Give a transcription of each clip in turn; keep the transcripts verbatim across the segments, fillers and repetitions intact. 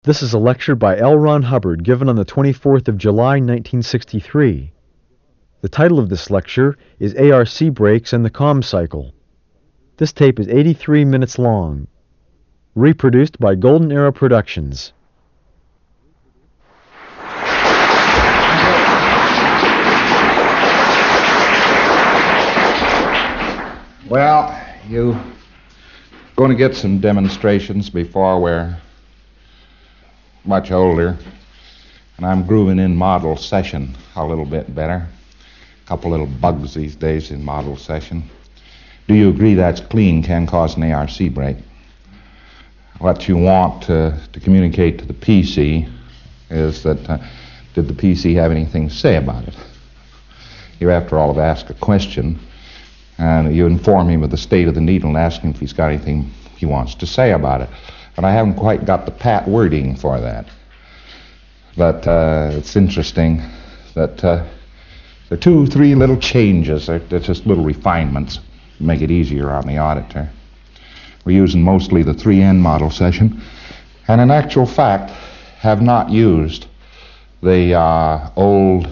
This is a lecture by L. Ron Hubbard given on the twenty-fourth of July, nineteen sixty-three. The title of this lecture is A R C Breaks and the Com Cycle. This tape is eighty-three minutes long. Reproduced by Golden Arrow Productions. Well, you going to get some demonstrations before we're much older, and I'm grooving in model session a little bit better. A couple little bugs these days in model session. Do you agree that's clean can cause an A R C break? What you want to, to communicate to the P C is that, uh, did the P C have anything to say about it? You, after all, have asked a question, and you inform him of the state of the needle and ask him if he's got anything he wants to say about it. And I haven't quite got the pat wording for that. But uh, it's interesting that uh, there are two, three little changes. They're, they're just little refinements to make it easier on the auditor. We're using mostly the three N model session, and in actual fact have not used the uh, old,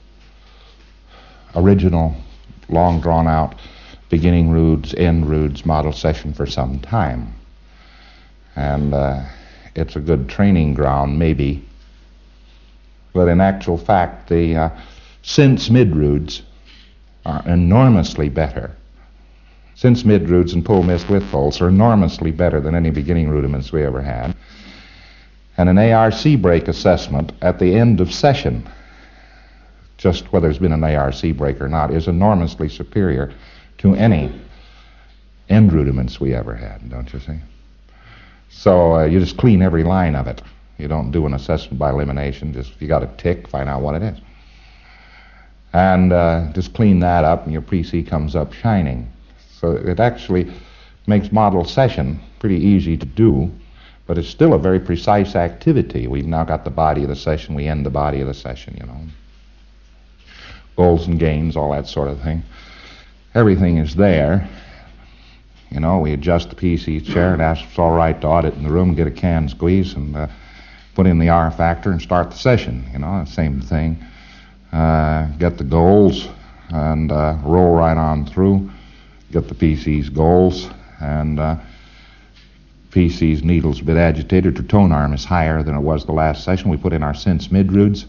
original, long drawn out beginning roods, end roods model session for some time. And uh, it's a good training ground, maybe. But in actual fact, the uh, synths mid-roods are enormously better. Synths mid-roods and pull missed width holes are enormously better than any beginning rudiments we ever had. And an A R C break assessment at the end of session, just whether there's been an A R C break or not, is enormously superior to any end rudiments we ever had, don't you see? So uh, you just clean every line of it. You don't do an assessment by elimination. Just if you got a tick, find out what it is. And uh, just clean that up, and your P C comes up shining. So it actually makes model session pretty easy to do, but it's still a very precise activity. We've now got the body of the session. We end the body of the session, you know. Goals and gains, all that sort of thing. Everything is there. You know, we adjust the P C chair and ask if it's all right to audit in the room, get a can squeeze, and uh, put in the R factor and start the session. You know, same thing. Uh, get the goals and uh, roll right on through. Get the P C's goals, and uh, P C's needle's a bit agitated. Her tone arm is higher than it was the last session. We put in our synths mid-roods.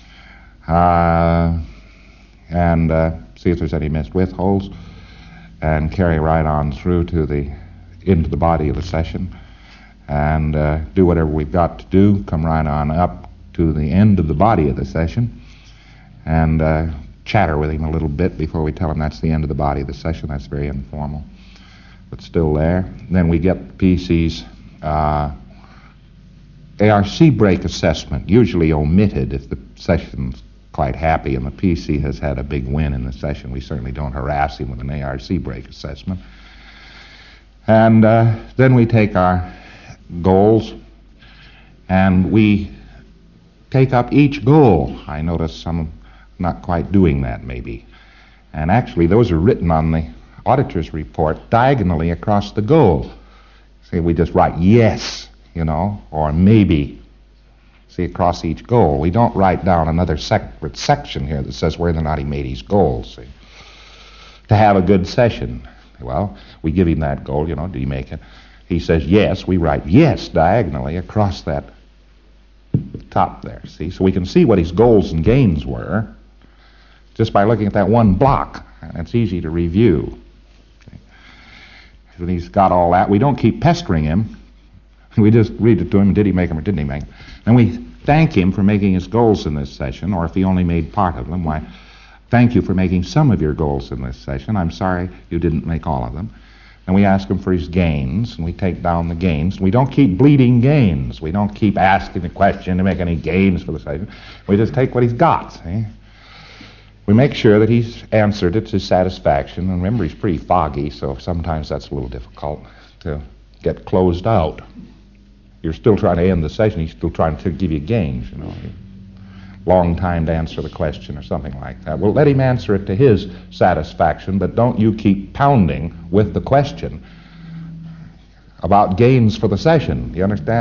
Uh, and uh, see if there's any missed width holes, and carry right on through to the into the body of the session, and uh, do whatever we've got to do. Come right on up to the end of the body of the session, and uh, chatter with him a little bit before we tell him that's the end of the body of the session. That's very informal, but still there. And then we get P C's uh, A R C break assessment, usually omitted if the session's quite happy and the P C has had a big win in the session. We certainly don't harass him with an A R C break assessment. And uh, then we take our goals and we take up each goal. I notice some not quite doing that maybe. And actually those are written on the auditor's report diagonally across the goal. See, we just write yes, you know, or maybe. See, across each goal. We don't write down another separate section here that says whether or not he made his goals. See, to have a good session. Well, we give him that goal, you know, did he make it? He says yes, we write yes diagonally across that top there, see? So we can see what his goals and gains were just by looking at that one block. And it's easy to review. When he's got all that, we don't keep pestering him. We just read it to him, did he make them or didn't he make them? And we thank him for making his goals in this session, or if he only made part of them, why, thank you for making some of your goals in this session. I'm sorry you didn't make all of them. And we ask him for his gains, and we take down the gains. We don't keep bleeding gains. We don't keep asking the question to make any gains for the session. We just take what he's got, see? We make sure that he's answered it to his satisfaction. And remember, he's pretty foggy, so sometimes that's a little difficult to get closed out. You're still trying to end the session. He's still trying to give you gains, you know. Long time to answer the question or something like that. Well, let him answer it to his satisfaction, but don't you keep pounding with the question about gains for the session. You understand?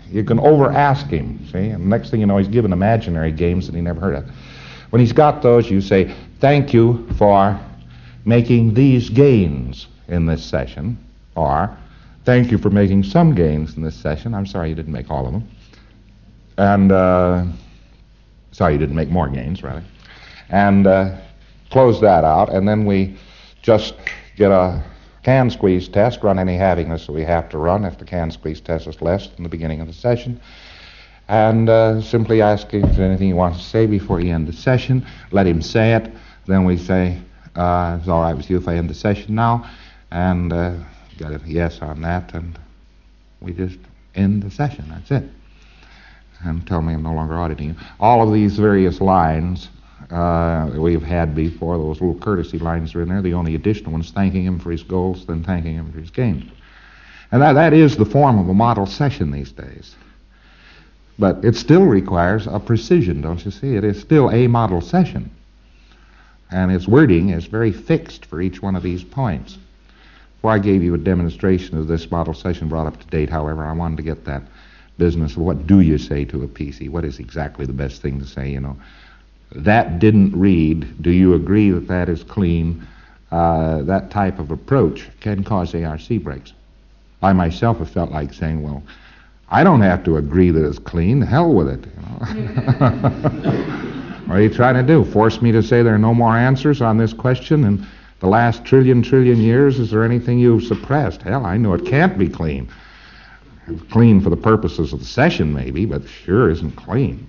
You can over-ask him, see? And the next thing you know, he's giving imaginary games that he never heard of. When he's got those, you say, thank you for making these gains in this session, or thank you for making some gains in this session. I'm sorry you didn't make all of them. And, uh, sorry you didn't make more gains, rather. And uh, close that out, and then we just get a can squeeze test, run any havingness that we have to run if the can squeeze test is less than the beginning of the session, and uh, simply ask him if there's anything he wants to say before you end the session. Let him say it. Then we say, uh, it's all right with you if I end the session now, and uh, got a yes on that, and we just end the session. That's it. And tell me I'm no longer auditing you. All of these various lines uh, that we've had before, those little courtesy lines are in there. The only additional one is thanking him for his goals, then thanking him for his gains. And that, that is the form of a model session these days. But it still requires a precision, don't you see? It is still a model session. And its wording is very fixed for each one of these points. Before I gave you a demonstration of this model session brought up to date, however, I wanted to get that business of what do you say to a P C? What is exactly the best thing to say, you know? That didn't read, do you agree that that is clean? Uh, that type of approach can cause A R C breaks. I myself have felt like saying, well, I don't have to agree that it's clean. The hell with it, you know? What are you trying to do? Force me to say there are no more answers on this question in the last trillion, trillion years? Is there anything you've suppressed? Hell, I know it can't be clean. It's clean for the purposes of the session, maybe, but sure isn't clean.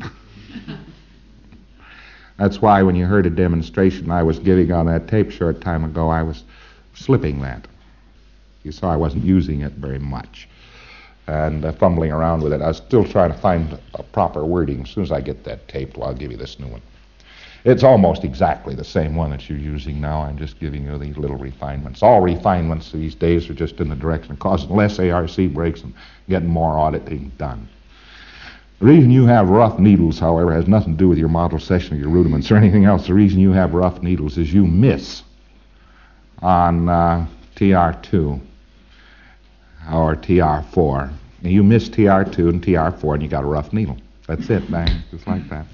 That's why when you heard a demonstration I was giving on that tape short time ago, I was slipping that. You saw I wasn't using it very much and uh, fumbling around with it. I was still trying to find a proper wording. As soon as I get that taped, well, I'll give you this new one. It's almost exactly the same one that you're using now. I'm just giving you these little refinements. All refinements these days are just in the direction of causing less A R C breaks and getting more auditing done. The reason you have rough needles, however, has nothing to do with your model session or your rudiments or anything else. The reason you have rough needles is you miss on uh, T R two or T R four. You miss T R two and T R four and you got a rough needle. That's it, bang, just like that.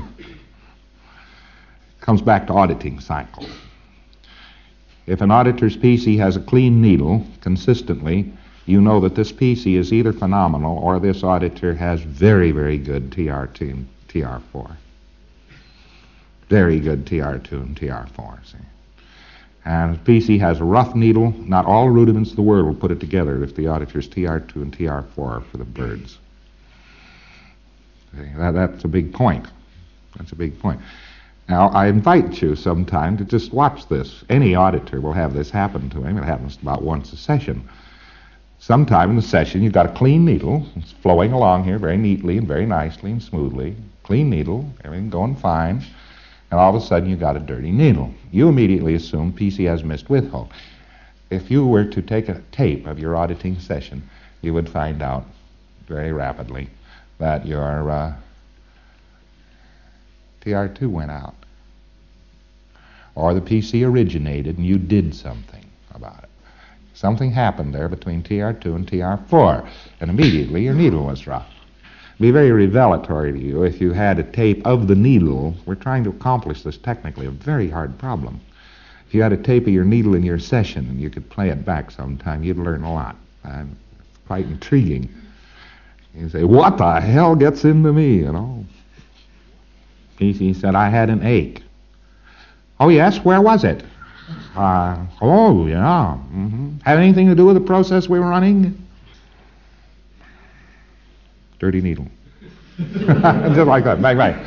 Comes back to auditing cycle. If an auditor's P C has a clean needle consistently, you know that this P C is either phenomenal or this auditor has very, very good T R two and T R four. Very good T R two and T R four, see. And if P C has a rough needle, not all rudiments of the word will put it together if the auditor's T R two and T R four are for the birds. See, that, that's a big point. That's a big point. Now, I invite you sometime to just watch this. Any auditor will have this happen to him. It happens about once a session. Sometime in the session, you've got a clean needle. It's flowing along here very neatly and very nicely and smoothly. Clean needle, everything going fine. And all of a sudden, you've got a dirty needle. You immediately assume P C has missed withhold. If you were to take a tape of your auditing session, you would find out very rapidly that your uh, T R two went out. Or the P C originated and you did something about it. Something happened there between T R two and T R four, and immediately your needle was rough. It'd be very revelatory to you if you had a tape of the needle. We're trying to accomplish this technically, a very hard problem. If you had a tape of your needle in your session and you could play it back sometime, you'd learn a lot. And it's quite intriguing. You say, what the hell gets into me, you know? P C said, I had an ache. Oh, yes? Where was it? Uh, oh, yeah. Mm-hmm. Have anything to do with the process we were running? Dirty needle. Just like that. Bang, bang.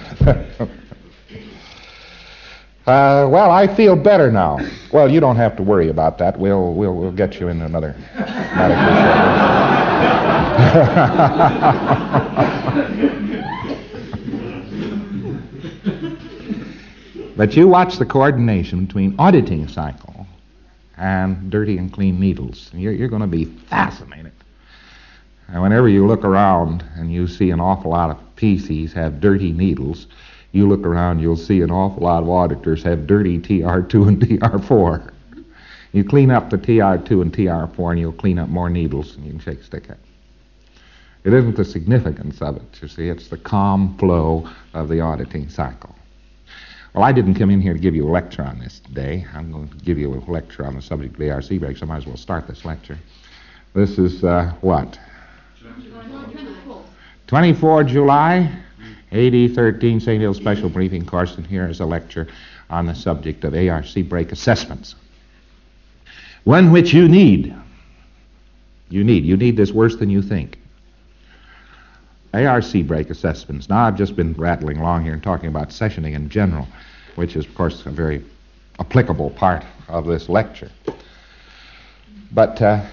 uh, well, I feel better now. Well, you don't have to worry about that. We'll we'll we'll get you into another medical show. But you watch the coordination between auditing cycle and dirty and clean needles. You're, you're going to be fascinated. And whenever you look around and you see an awful lot of P Cs have dirty needles, you look around, you'll see an awful lot of auditors have dirty T R two and T R four. You clean up the T R two and T R four and you'll clean up more needles and you can shake a stick at. It isn't the significance of it, you see. It's the calm flow of the auditing cycle. Well, I didn't come in here to give you a lecture on this today. I'm going to give you a lecture on the subject of A R C breaks. I might as well start this lecture. This is, uh, what? twenty-fourth July, A D thirteen, Saint Hill Special Briefing Course, and here is a lecture on the subject of A R C break assessments. One which you need. You need. You need this worse than you think. A R C break assessments. Now, I've just been rattling along here and talking about sessioning in general, which is, of course, a very applicable part of this lecture. But uh,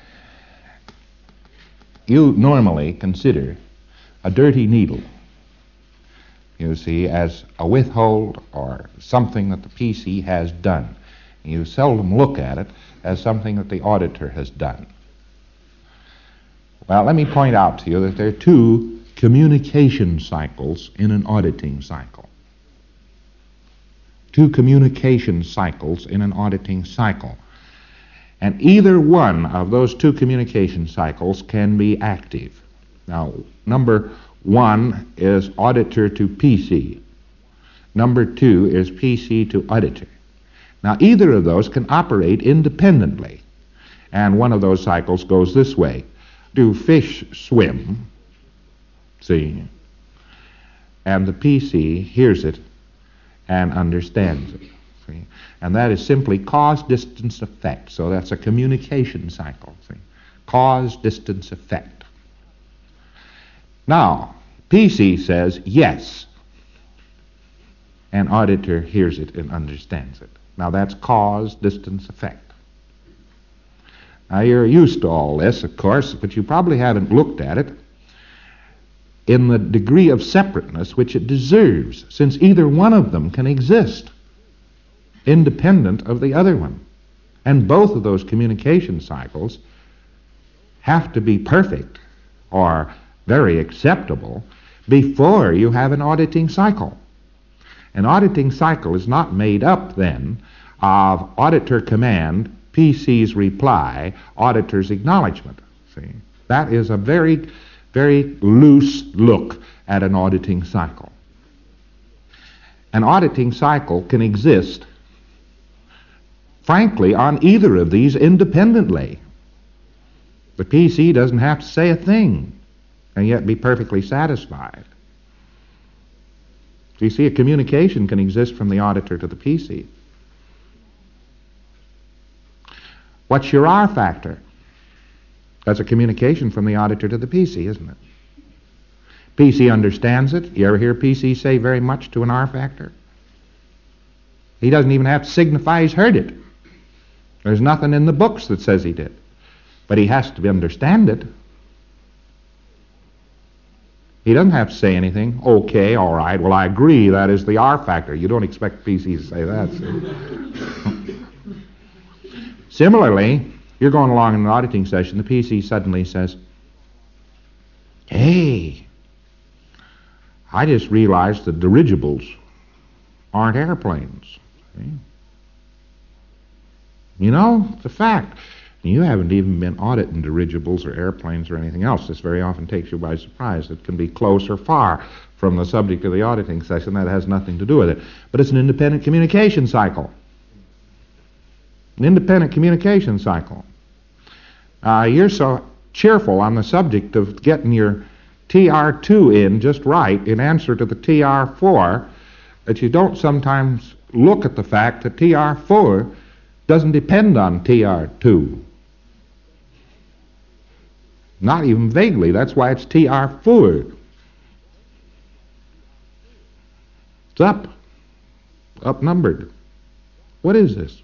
you normally consider a dirty needle, you see, as a withhold or something that the P C has done. You seldom look at it as something that the auditor has done. Well, let me point out to you that there are two communication cycles in an auditing cycle. Two communication cycles in an auditing cycle. And either one of those two communication cycles can be active. Now, number one is auditor to P C. Number two is P C to auditor. Now, either of those can operate independently. And one of those cycles goes this way. Do fish swim? See? And the P C hears it and understands it. See? And that is simply cause, distance, effect. So that's a communication cycle. See? Cause, distance, effect. Now, P C says yes, and auditor hears it and understands it. Now that's cause, distance, effect. Now you're used to all this, of course, but you probably haven't looked at it in the degree of separateness which it deserves, since either one of them can exist independent of the other one. And both of those communication cycles have to be perfect or very acceptable before you have an auditing cycle. An auditing cycle is not made up then of auditor command, P C's reply, auditor's acknowledgement. See, that is a very, very loose look at an auditing cycle. An auditing cycle can exist, frankly, on either of these independently. The P C doesn't have to say a thing and yet be perfectly satisfied. So you see, a communication can exist from the auditor to the P C. What's your R factor? That's a communication from the auditor to the P C, isn't it? P C understands it. You ever hear P C say very much to an R factor? He doesn't even have to signify he's heard it. There's nothing in the books that says he did. But he has to understand it. He doesn't have to say anything. Okay, all right, well, I agree, that is the R factor. You don't expect P C to say that. See? Similarly, you're going along in an auditing session, the P C suddenly says, hey, I just realized that dirigibles aren't airplanes. See? You know, it's a fact. You haven't even been auditing dirigibles or airplanes or anything else. This very often takes you by surprise. It can be close or far from the subject of the auditing session. That has nothing to do with it. But it's an independent communication cycle. An independent communication cycle. Uh, you're so cheerful on the subject of getting your T R two in just right in answer to the T R four that you don't sometimes look at the fact that T R four doesn't depend on T R two. Not even vaguely. That's why it's T R four. It's up. Upnumbered. What is this?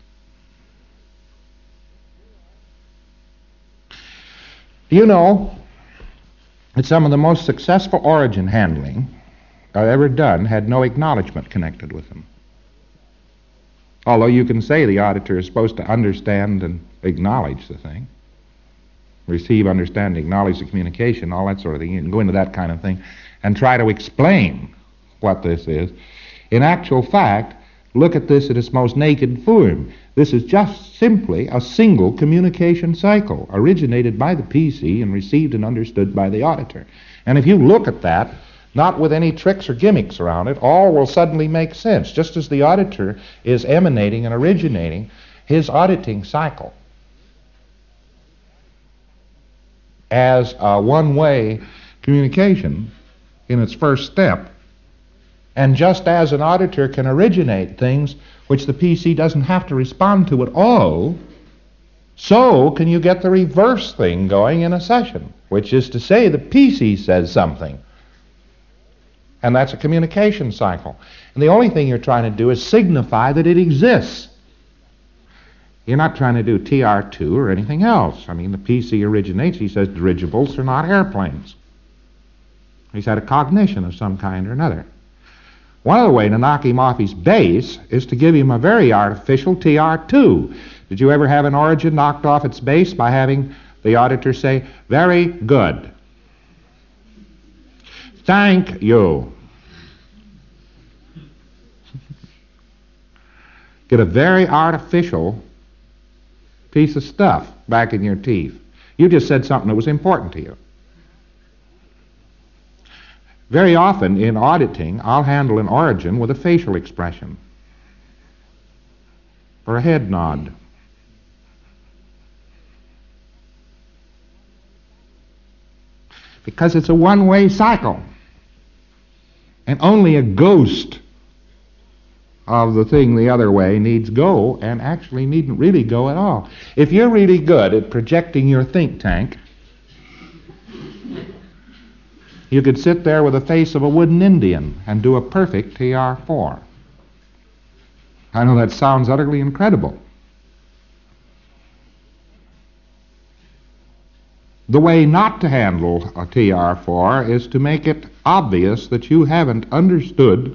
You know that some of the most successful origin handling I've ever done had no acknowledgement connected with them. Although you can say the auditor is supposed to understand and acknowledge the thing, receive, understand, acknowledge the communication, all that sort of thing. You can go into that kind of thing and try to explain what this is. In actual fact, look at this in its most naked form. This is just simply a single communication cycle originated by the P C and received and understood by the auditor. And if you look at that, not with any tricks or gimmicks around it, all will suddenly make sense, just as the auditor is emanating and originating his auditing cycle as a one-way communication in its first step. And just as an auditor can originate things which the P C doesn't have to respond to at all, so can you get the reverse thing going in a session, which is to say the P C says something. And that's a communication cycle. And the only thing you're trying to do is signify that it exists. You're not trying to do T R two or anything else. I mean, the P C originates. He says dirigibles are not airplanes. He's had a cognition of some kind or another. One other way to knock him off his base is to give him a very artificial T R two. Did you ever have an origin knocked off its base by having the auditor say, very good, thank you? Get a very artificial piece of stuff back in your teeth. You just said something that was important to you. Very often in auditing, I'll handle an origin with a facial expression or a head nod. Because it's a one-way cycle. And only a ghost of the thing the other way needs go, and actually needn't really go at all. If you're really good at projecting your think tank, you could sit there with the face of a wooden Indian and do a perfect T R four. I know that sounds utterly incredible. The way not to handle a T R four is to make it obvious that you haven't understood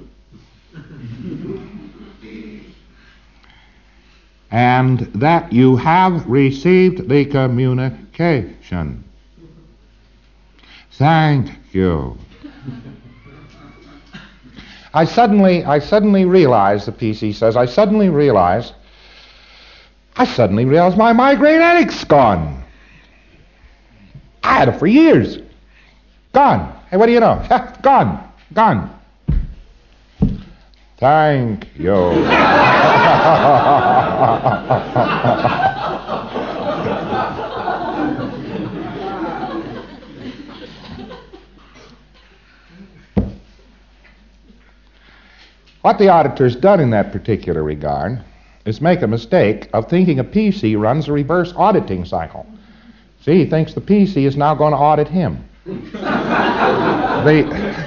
and that you have received the communication. Thank you. I suddenly, I suddenly realize, the P C says, I suddenly realize, I suddenly realize my migraine headache's gone. I had it for years. Gone. Hey, what do you know? Gone. Gone. Thank you. What the auditor's done in that particular regard is make a mistake of thinking a P C runs a reverse auditing cycle. See, he thinks the P C is now going to audit him. the,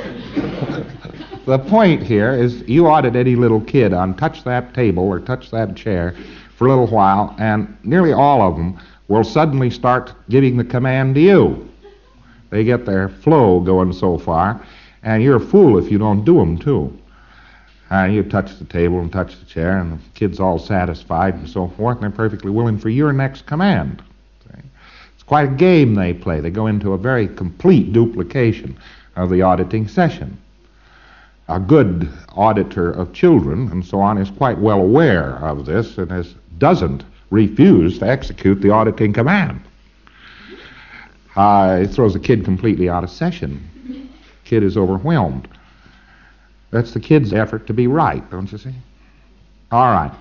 the point here is you audit any little kid on touch that table or touch that chair for a little while, and nearly all of them will suddenly start giving the command to you. They get their flow going so far, and you're a fool if you don't do them too. Uh, you touch the table and touch the chair, and the kid's all satisfied and so forth, and they're perfectly willing for your next command. See? It's quite a game they play. They go into a very complete duplication of the auditing session. A good auditor of children and so on is quite well aware of this and has, doesn't refuse to execute the auditing command. Uh, it throws the kid completely out of session. Kid is overwhelmed. That's the kid's effort to be right, don't you see? All right.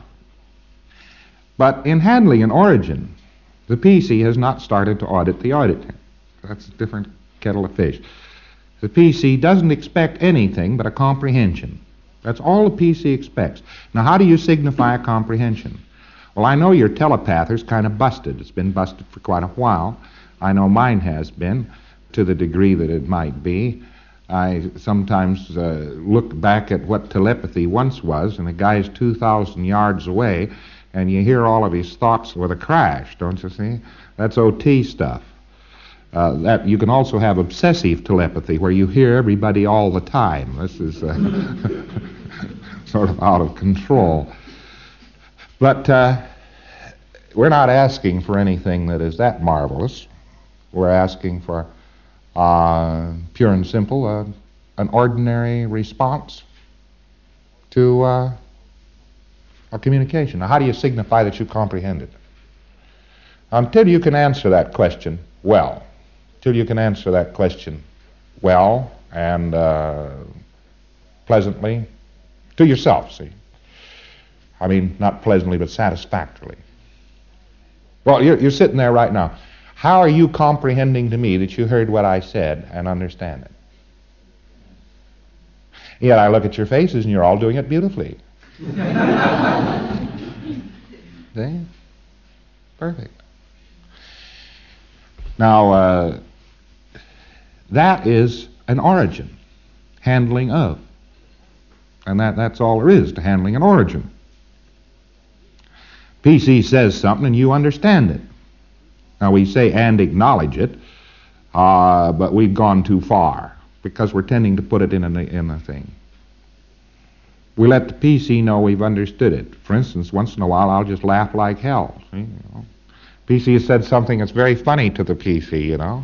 But in handling an origin, the P C has not started to audit the auditor. That's a different kettle of fish. The P C doesn't expect anything but a comprehension. That's all the P C expects. Now, how do you signify a comprehension? Well, I know your telepather's kind of busted. It's been busted for quite a while. I know mine has been, to the degree that it might be. I sometimes uh, look back at what telepathy once was, and the guy's two thousand yards away, and you hear all of his thoughts with a crash, don't you see? That's O T stuff. Uh, that you can also have obsessive telepathy, where you hear everybody all the time. This is uh, sort of out of control. But uh, we're not asking for anything that is that marvelous. We're asking for Uh, pure and simple, uh, an ordinary response to uh, A communication. Now, how do you signify that you comprehend it? Until you can answer that question well, until you can answer that question well and uh, pleasantly to yourself, see? I mean, not pleasantly, but satisfactorily. Well, you're, you're sitting there right now. How are you comprehending to me that you heard what I said and understand it? Yet I look at your faces and you're all doing it beautifully. See? Perfect. Now, uh, that is an origin, handling of. And that, that's all there is to handling an origin. P C says something and you understand it. Now we say and acknowledge it, uh, but we've gone too far because we're tending to put it in a, in a thing. We let the P C know we've understood it. For instance, once in a while I'll just laugh like hell. See, you know? P C has said something that's very funny to the P C, you know.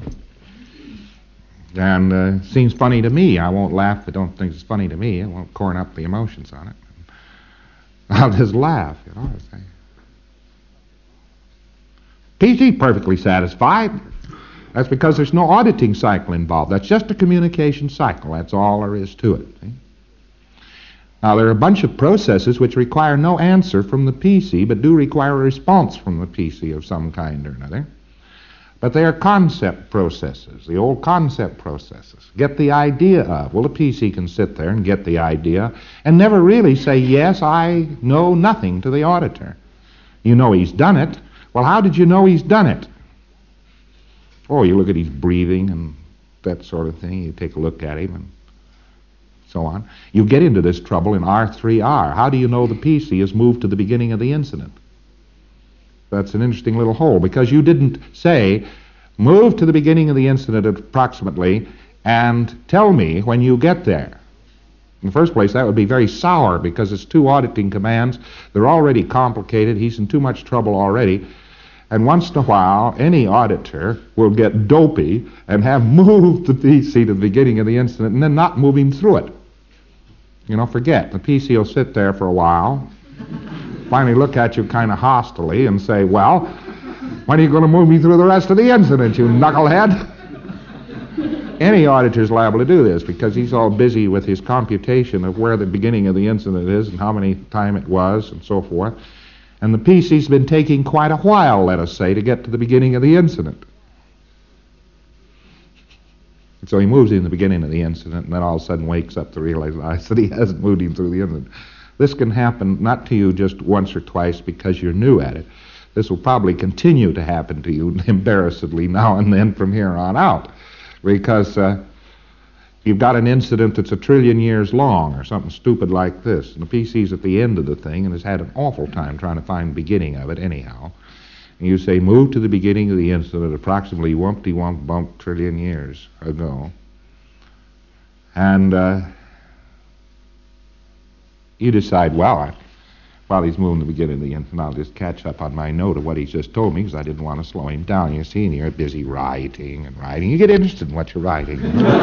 And uh, seems funny to me. I won't laugh if I don't think it's funny to me. I won't corn up the emotions on it. I'll just laugh, you know. P C perfectly satisfied. That's because there's no auditing cycle involved. That's just a communication cycle. That's all there is to it. See? Now, there are a bunch of processes which require no answer from the P C, but do require a response from the P C of some kind or another. But they are concept processes, the old concept processes. Get the idea of. Well, the P C can sit there and get the idea and never really say, yes, I know nothing to the auditor. You know he's done it. Well, how did you know he's done it? Oh, you look at his breathing and that sort of thing. You take a look at him and so on. You get into this trouble in R three R. How do you know the P C has moved to the beginning of the incident? That's an interesting little hole, because you didn't say, move to the beginning of the incident approximately and tell me when you get there. In the first place, that would be very sour, because it's two auditing commands. They're already complicated. He's in too much trouble already. And once in a while, any auditor will get dopey and have moved the P C to the beginning of the incident and then not move him through it. You know, forget. The P C will sit there for a while, finally look at you kind of hostilely and say, well, when are you going to move me through the rest of the incident, you knucklehead? Any auditor's liable to do this, because he's all busy with his computation of where the beginning of the incident is and how many time it was and so forth. And the P C's been taking quite a while, let us say, to get to the beginning of the incident. And so he moves in the beginning of the incident and then all of a sudden wakes up to realize that he hasn't moved him through the incident. This can happen not to you just once or twice because you're new at it. This will probably continue to happen to you embarrassedly now and then from here on out. Because uh, you've got an incident that's a trillion years long or something stupid like this, and the P C's at the end of the thing and has had an awful time trying to find the beginning of it anyhow. And you say, move to the beginning of the incident approximately wumpty-wump-bump trillion years ago. And uh, you decide, well, I, while he's moving to the beginning of the incident, I'll just catch up on my note of what he's just told me, because I didn't want to slow him down. You see, and you're busy writing and writing. You get interested in what you're writing.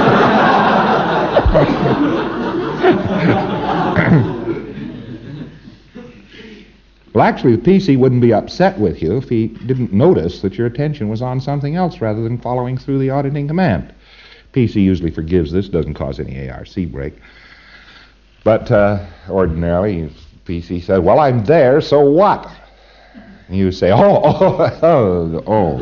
Well, actually, the P C wouldn't be upset with you if he didn't notice that your attention was on something else rather than following through the auditing command. P C usually forgives this, doesn't cause any A R C break. But uh, ordinarily, P C said, well, I'm there, so what? And you say, oh, oh, oh, oh.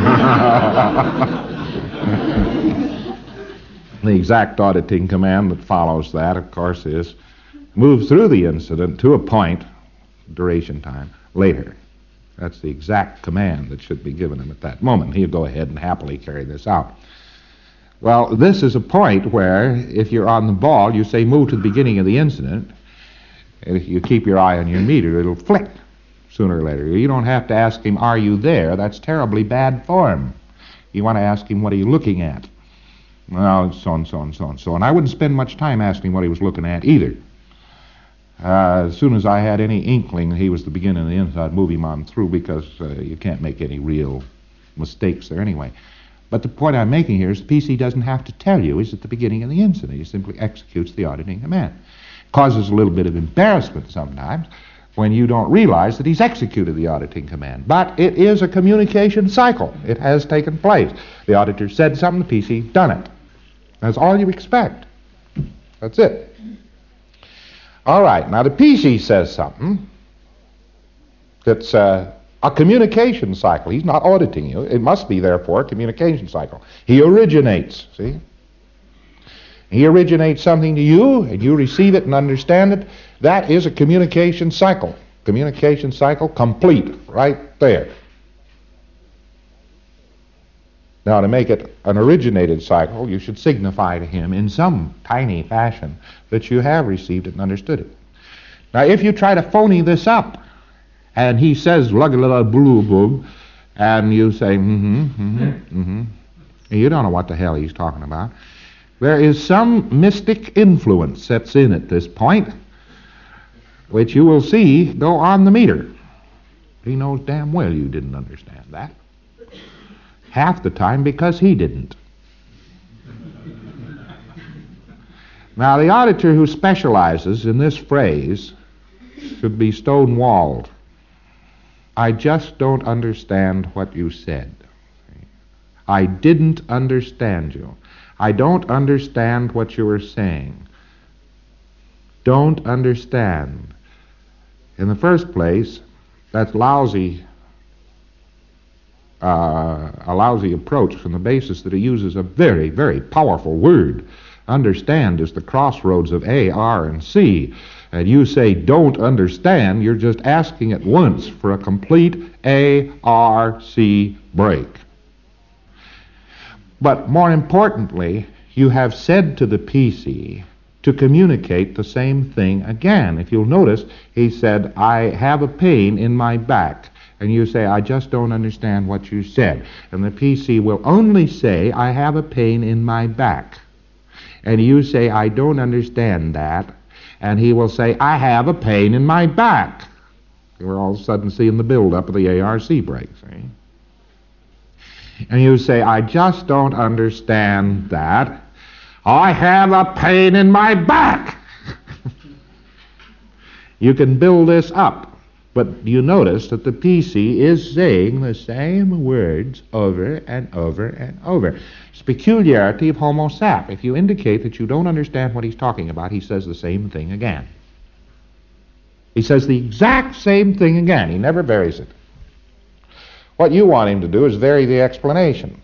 The exact auditing command that follows that, of course, is move through the incident to a point, duration time, later. That's the exact command that should be given him at that moment. He'll go ahead and happily carry this out. Well, this is a point where, if you're on the ball, you say move to the beginning of the incident. If you keep your eye on your meter, it'll flick sooner or later. You don't have to ask him, are you there? That's terribly bad form. You want to ask him, what are you looking at? Well, so and so and so and so. And I wouldn't spend much time asking what he was looking at either. Uh, as soon as I had any inkling he was the beginning of the incident, I'd move him on through, because uh, you can't make any real mistakes there anyway. But the point I'm making here is the P C doesn't have to tell you he's at the beginning of the incident. He simply executes the auditing command. Causes a little bit of embarrassment sometimes when you don't realize that he's executed the auditing command. But it is a communication cycle. It has taken place. The auditor said something, the P C done it. That's all you expect. That's it. All right, now the P C says something that's uh, a communication cycle. He's not auditing you. It must be, therefore, a communication cycle. He originates, see? He originates something to you, and you receive it and understand it. That is a communication cycle. Communication cycle complete, right there. Now, to make it an originated cycle, you should signify to him in some tiny fashion that you have received it and understood it. Now, if you try to phony this up, and he says, lug a little blue boob, and you say, mm-hmm, mm-hmm, mm-hmm, and you don't know what the hell he's talking about, there is some mystic influence that's in at this point, which you will see go on the meter. He knows damn well you didn't understand that. Half the time because he didn't. Now, the auditor who specializes in this phrase should be stone-walled. I just don't understand what you said. I didn't understand you. I don't understand what you were saying. Don't understand. In the first place, that's lousy, uh, a lousy approach from the basis that he uses a very, very powerful word. Understand is the crossroads of A, R, and C. And you say don't understand, you're just asking at once for a complete A, R, C break. But more importantly, you have said to the P C to communicate the same thing again. If you'll notice, he said, I have a pain in my back. And you say, I just don't understand what you said. And the P C will only say, I have a pain in my back. And you say, I don't understand that. And he will say, I have a pain in my back. We're all of a sudden seeing the build-up of the A R C break, see? And you say, I just don't understand that. I have a pain in my back. You can build this up, but you notice that the P C is saying the same words over and over and over. It's a peculiarity of Homo sap. If you indicate that you don't understand what he's talking about, he says the same thing again. He says the exact same thing again. He never varies it. What you want him to do is vary the explanation.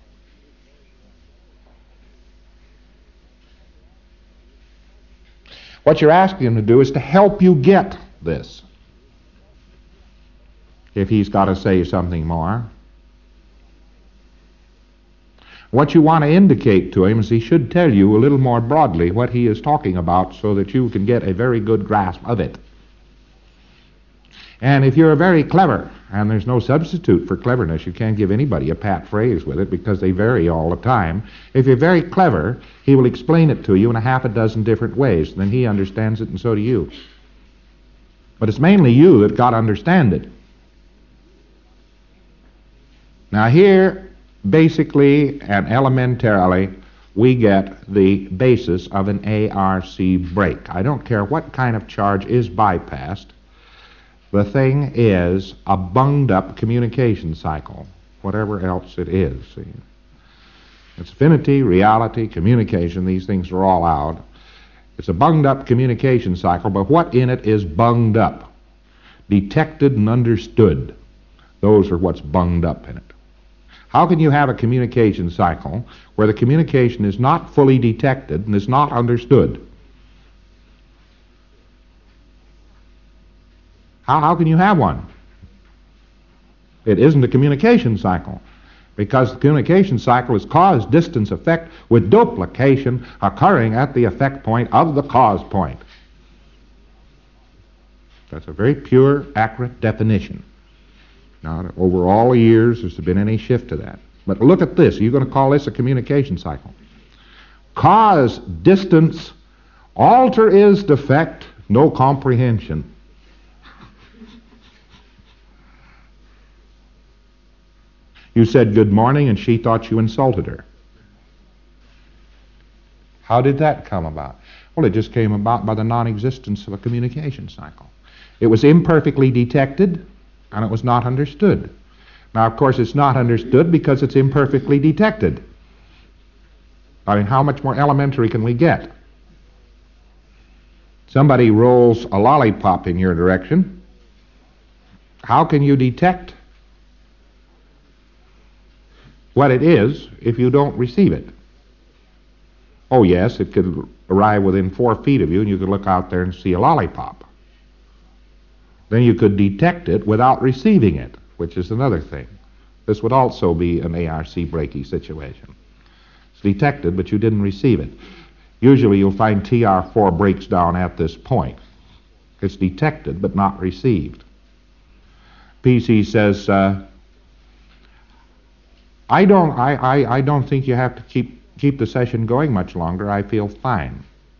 What you're asking him to do is to help you get this. If he's got to say something more. What you want to indicate to him is he should tell you a little more broadly what he is talking about so that you can get a very good grasp of it. And if you're very clever, and there's no substitute for cleverness, you can't give anybody a pat phrase with it because they vary all the time. If you're very clever, he will explain it to you in a half a dozen different ways. Then he understands it and so do you. But it's mainly you that got to understand it. Now here, basically and elementarily, we get the basis of an A R C break. I don't care what kind of charge is bypassed. The thing is a bunged-up communication cycle, whatever else it is. See? It's affinity, reality, communication. These things are all out. It's a bunged-up communication cycle, but what in it is bunged up? Detected and understood. Those are what's bunged up in it. How can you have a communication cycle where the communication is not fully detected and is not understood? How, how can you have one? It isn't a communication cycle, because the communication cycle is cause-distance effect with duplication occurring at the effect point of the cause point. That's a very pure, accurate definition. Not over all the years has there been any shift to that. But look at this. Are you going to call this a communication cycle? Cause, distance, alter is defect, no comprehension. You said good morning and she thought you insulted her. How did that come about? Well, it just came about by the non-existence of a communication cycle. It was imperfectly detected, and it was not understood. Now, of course, it's not understood because it's imperfectly detected. I mean, how much more elementary can we get? Somebody rolls a lollipop in your direction. How can you detect what it is if you don't receive it? Oh, yes, it could arrive within four feet of you, and you could look out there and see a lollipop. Then you could detect it without receiving it, which is another thing. This would also be an A R C breaky situation. It's detected, but you didn't receive it. Usually you'll find T R four breaks down at this point. It's detected, but not received. P C says, uh, I don't, I, I, I don't think you have to keep, keep the session going much longer. I feel fine.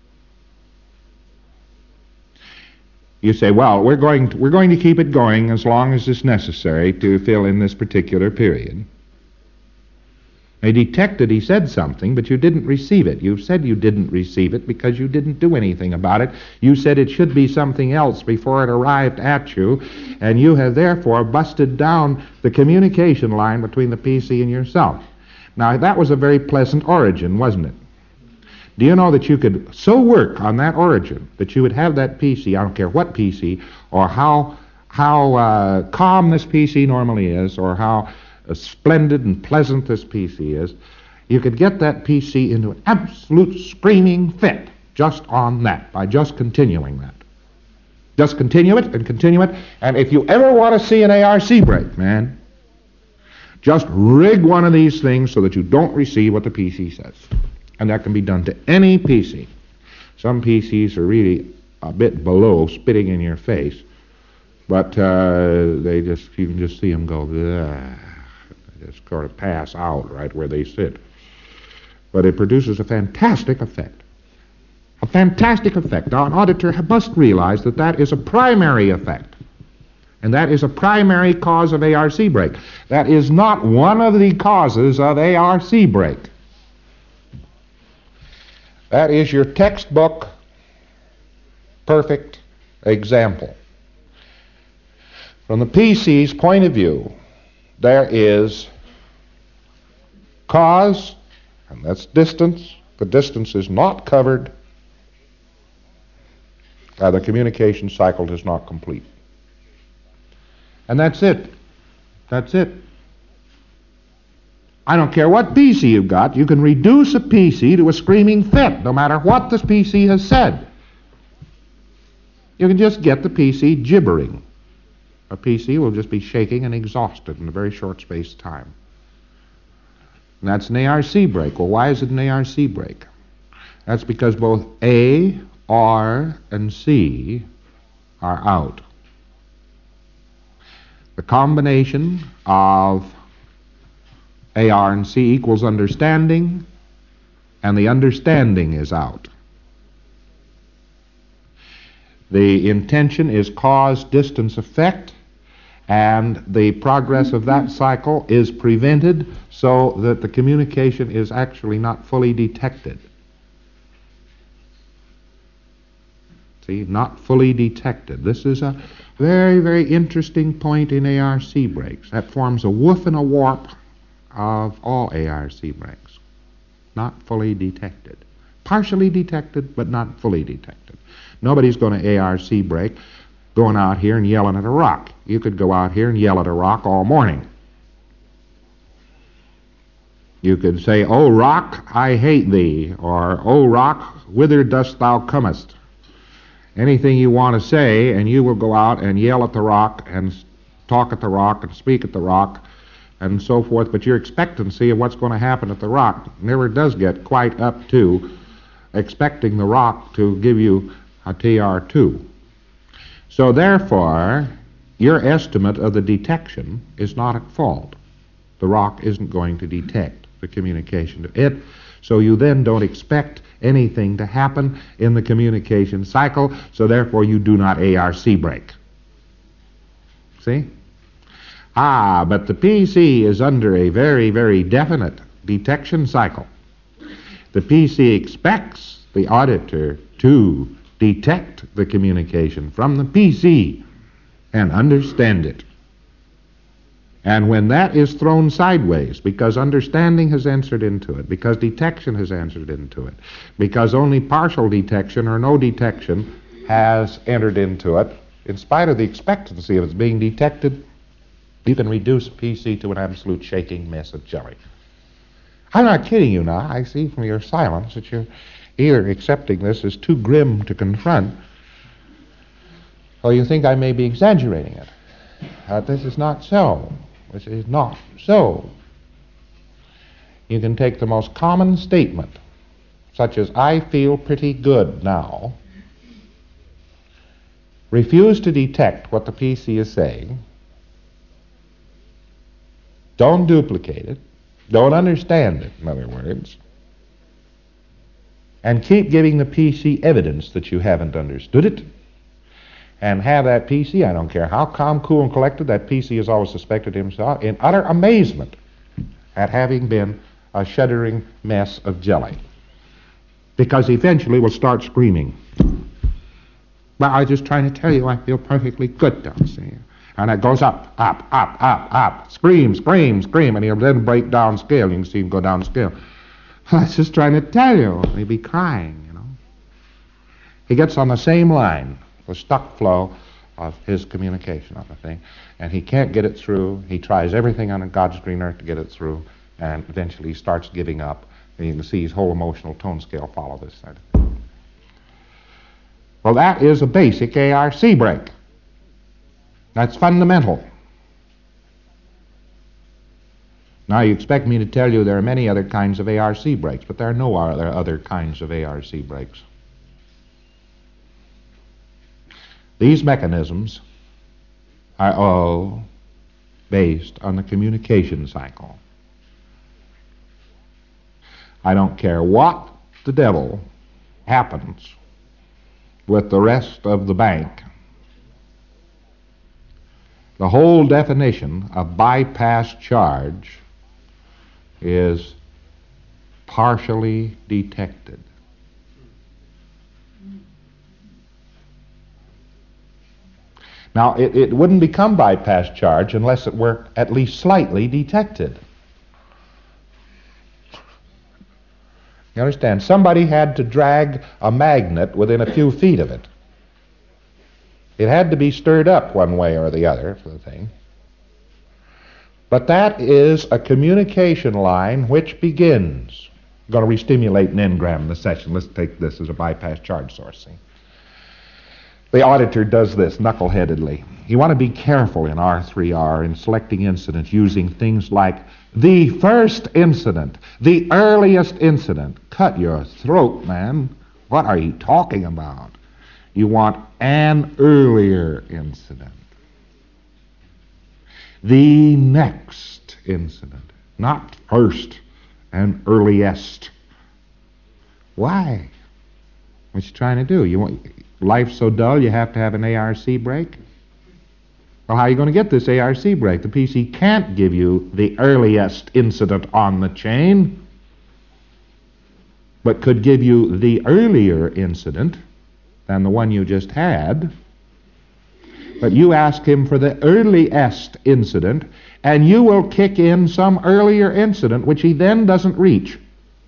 You say, well, we're going to, we're going to keep it going as long as it's necessary to fill in this particular period. They detected he said something, but you didn't receive it. You said you didn't receive it because you didn't do anything about it. You said it should be something else before it arrived at you, and you have therefore busted down the communication line between the P C and yourself. Now, that was a very pleasant origin, wasn't it? Do you know that you could so work on that origin that you would have that P C, I don't care what P C, or how, how uh, calm this P C normally is, or how uh, splendid and pleasant this P C is, you could get that P C into an absolute screaming fit just on that, by just continuing that. Just continue it and continue it, and if you ever want to see an A R C break, man, just rig one of these things so that you don't receive what the P C says. And that can be done to any P C. Some P Cs are really a bit below spitting in your face, but uh, they just you can just see them go, ugh. They just sort of pass out right where they sit. But it produces a fantastic effect. A fantastic effect. Now, an auditor must realize that that is a primary effect. And that is a primary cause of A R C break. That is not one of the causes of A R C break. That is your textbook perfect example. From the P C's point of view, there is cause, and that's distance. The distance is not covered. Uh, the communication cycle is not complete. And that's it. That's it. I don't care what P C you've got, you can reduce a P C to a screaming fit, no matter what this P C has said. You can just get the P C gibbering. A P C will just be shaking and exhausted in a very short space of time. And that's an A R C break. Well, why is it an A R C break? That's because both A, R, and C are out. The combination of A, R, and C equals understanding, and the understanding is out. The intention is cause-distance effect, and the progress of that cycle is prevented so that the communication is actually not fully detected. See, not fully detected. This is a very, very interesting point in A R C breaks. That forms a woof and a warp of all A R C breaks. Not fully detected. Partially detected, but not fully detected. Nobody's going to A R C break going out here and yelling at a rock. You could go out here and yell at a rock all morning. You could say, "O rock, I hate thee," or "O rock, whither dost thou comest?" Anything you want to say, and you will go out and yell at the rock and talk at the rock and speak at the rock and so forth, but your expectancy of what's going to happen at the rock never does get quite up to expecting the rock to give you a T R two. So therefore, your estimate of the detection is not at fault. The rock isn't going to detect the communication to it, so you then don't expect anything to happen in the communication cycle, so therefore you do not A R C break. See? Ah, but the P C is under a very, very definite detection cycle. The P C expects the auditor to detect the communication from the P C. and understand it. And when that is thrown sideways, because understanding has entered into it, because detection has entered into it, because only partial detection or no detection has entered into it, in spite of the expectancy of its being detected, you can reduce P C to an absolute shaking mess of jelly. I'm not kidding you now. I see from your silence that you're either accepting this as too grim to confront, or you think I may be exaggerating it. Uh, this is not so. This is not so. You can take the most common statement, such as, I feel pretty good now, refuse to detect what the P C is saying, don't duplicate it, don't understand it, in other words, and keep giving the P C evidence that you haven't understood it, and have that P C, I don't care how calm, cool, and collected, that P C has always suspected himself, in utter amazement at having been a shuddering mess of jelly. Because eventually will start screaming. But I was just trying to tell you I feel perfectly good, don't see. And it goes up, up, up, up, up, scream, scream, scream, and he'll then break down scale. You can see him go down scale. I was just trying to tell you. He'd be crying, you know. He gets on the same line, the stuck flow of his communication of the thing, and he can't get it through. He tries everything on God's green earth to get it through, and eventually he starts giving up, and you can see his whole emotional tone scale follow this side. Well, that is a basic A R C break. That's fundamental. Now, you expect me to tell you there are many other kinds of A R C breaks, but there are no other, other kinds of A R C breaks. These mechanisms are all based on the communication cycle. I don't care what the devil happens with the rest of the bank. The whole definition of bypass charge is partially detected. Now, it, it wouldn't become bypass charge unless it were at least slightly detected. You understand? Somebody had to drag a magnet within a few feet of it. It had to be stirred up one way or the other for the thing. But that is a communication line which begins. I'm going to re-stimulate an engram in the session. Let's take this as a bypass charge source. See? The auditor does this knuckleheadedly. You want to be careful in R three R in selecting incidents using things like the first incident, the earliest incident. Cut your throat, man. What are you talking about? You want an earlier incident. The next incident, not first and earliest. Why? What you trying to do? You want life's so dull you have to have an A R C break? Well, how are you going to get this A R C break? The P C can't give you the earliest incident on the chain, but could give you the earlier incident than the one you just had. But you ask him for the earliest incident, and you will kick in some earlier incident which he then doesn't reach.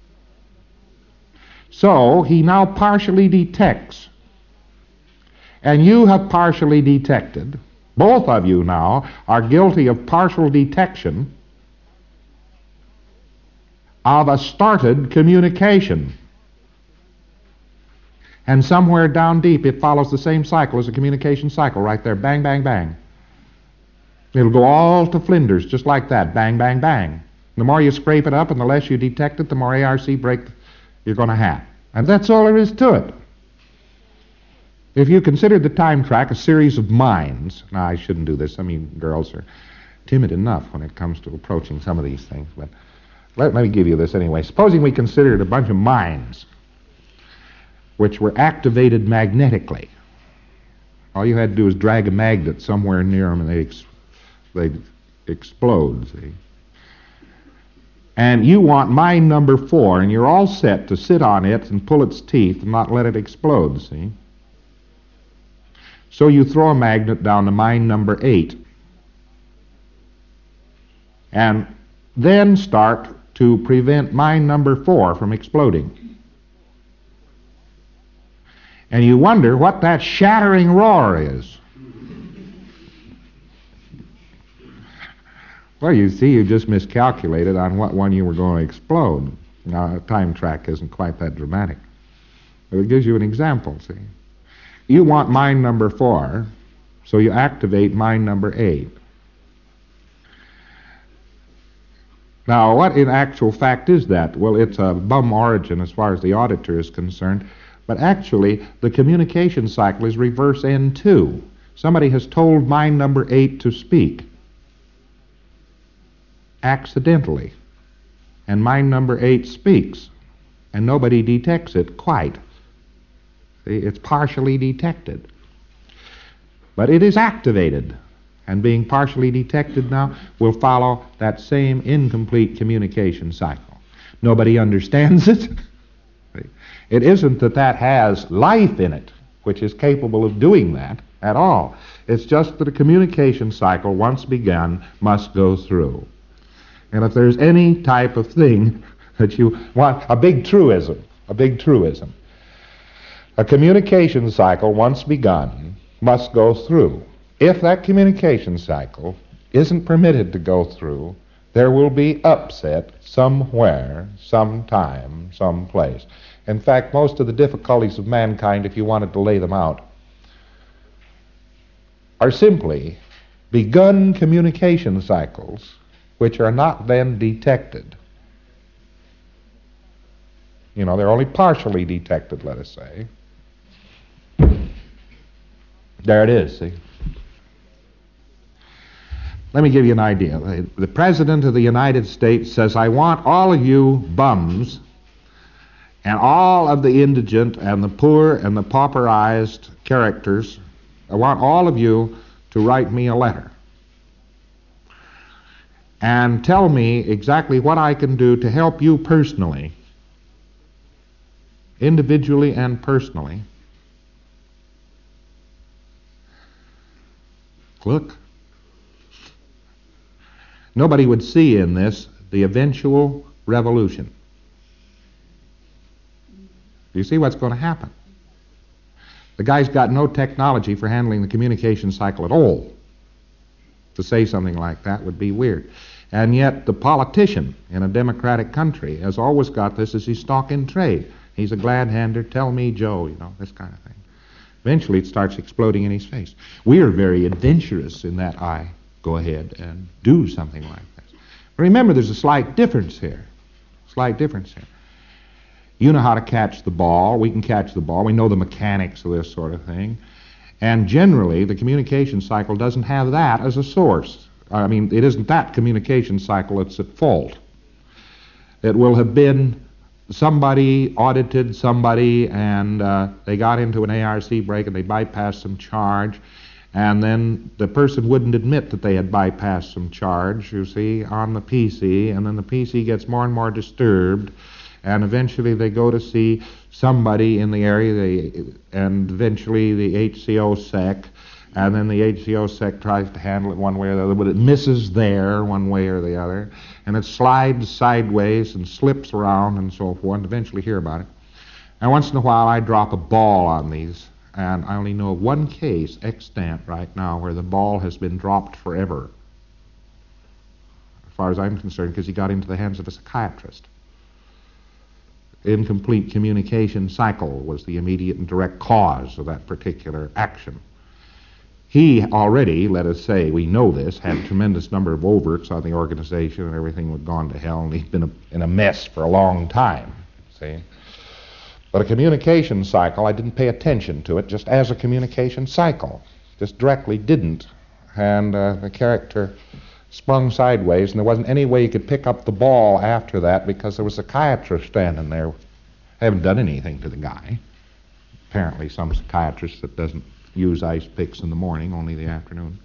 So he now partially detects, and you have partially detected. Both of you now are guilty of partial detection of a started communication. And somewhere down deep it follows the same cycle as a communication cycle right there. Bang, bang, bang. It'll go all to flinders just like that. Bang, bang, bang. The more you scrape it up and the less you detect it, the more A R C break you're going to have. And that's all there is to it. If you consider the time track a series of minds, now I shouldn't do this. I mean, girls are timid enough when it comes to approaching some of these things, but let, let me give you this anyway. Supposing we considered a bunch of minds which were activated magnetically. All you had to do was drag a magnet somewhere near them and they ex- they'd explode, see? And you want mind number four, and you're all set to sit on it and pull its teeth and not let it explode, see? So you throw a magnet down to mine number eight, and then start to prevent mine number four from exploding. And you wonder what that shattering roar is. Well, you see, you just miscalculated on what one you were going to explode. Now, a time track isn't quite that dramatic. But it gives you an example, see. You want mine number four, so you activate mine number eight. Now, what in actual fact is that? Well, it's a bum origin as far as the auditor is concerned, but actually the communication cycle is reverse N two. Somebody has told mine number eight to speak accidentally, and mine number eight speaks, and nobody detects it quite. See, it's partially detected, but it is activated, and being partially detected now will follow that same incomplete communication cycle. Nobody understands it. It isn't that that has life in it, which is capable of doing that at all. It's just that a communication cycle, once begun, must go through. And if there's any type of thing that you want, a big truism, a big truism, a communication cycle, once begun, must go through. If that communication cycle isn't permitted to go through, there will be upset somewhere, sometime, someplace. In fact, most of the difficulties of mankind, if you wanted to lay them out, are simply begun communication cycles which are not then detected. You know, they're only partially detected, let us say. There it is, see. Let me give you an idea. The President of the United States says, I want all of you bums and all of the indigent and the poor and the pauperized characters, I want all of you to write me a letter and tell me exactly what I can do to help you personally, individually and personally. Look. Nobody would see in this the eventual revolution. Do you see what's going to happen? The guy's got no technology for handling the communication cycle at all. To say something like that would be weird. And yet the politician in a democratic country has always got this as his stock in trade. He's a glad-hander, tell me Joe, you know, this kind of thing. Eventually it starts exploding in his face. We are very adventurous in that I go ahead and do something like this. But remember, there's a slight difference here. Slight difference here. You know how to catch the ball. We can catch the ball. We know the mechanics of this sort of thing. And generally, the communication cycle doesn't have that as a source. I mean, it isn't that communication cycle that's at fault. It will have been somebody audited somebody, and uh, they got into an A R C break and they bypassed some charge, and then the person wouldn't admit that they had bypassed some charge, you see, on the P C, and then the P C gets more and more disturbed, and eventually they go to see somebody in the area, they, and eventually the H C O sec, and then the H C O sec tries to handle it one way or the other, but it misses there one way or the other, and it slides sideways and slips around and so forth, and eventually hear about it. And once in a while I drop a ball on these, and I only know of one case extant right now where the ball has been dropped forever, as far as I'm concerned, because he got into the hands of a psychiatrist. Incomplete communication cycle was the immediate and direct cause of that particular action. He already, let us say, we know this, had a tremendous number of overts on the organization, and everything had gone to hell, and he'd been a, in a mess for a long time, see. But a communication cycle, I didn't pay attention to it just as a communication cycle, just directly didn't. And uh, the character sprung sideways, and there wasn't any way you could pick up the ball after that because there was a psychiatrist standing there. I haven't done anything to the guy. Apparently some psychiatrist that doesn't use ice picks in the morning, only the afternoon.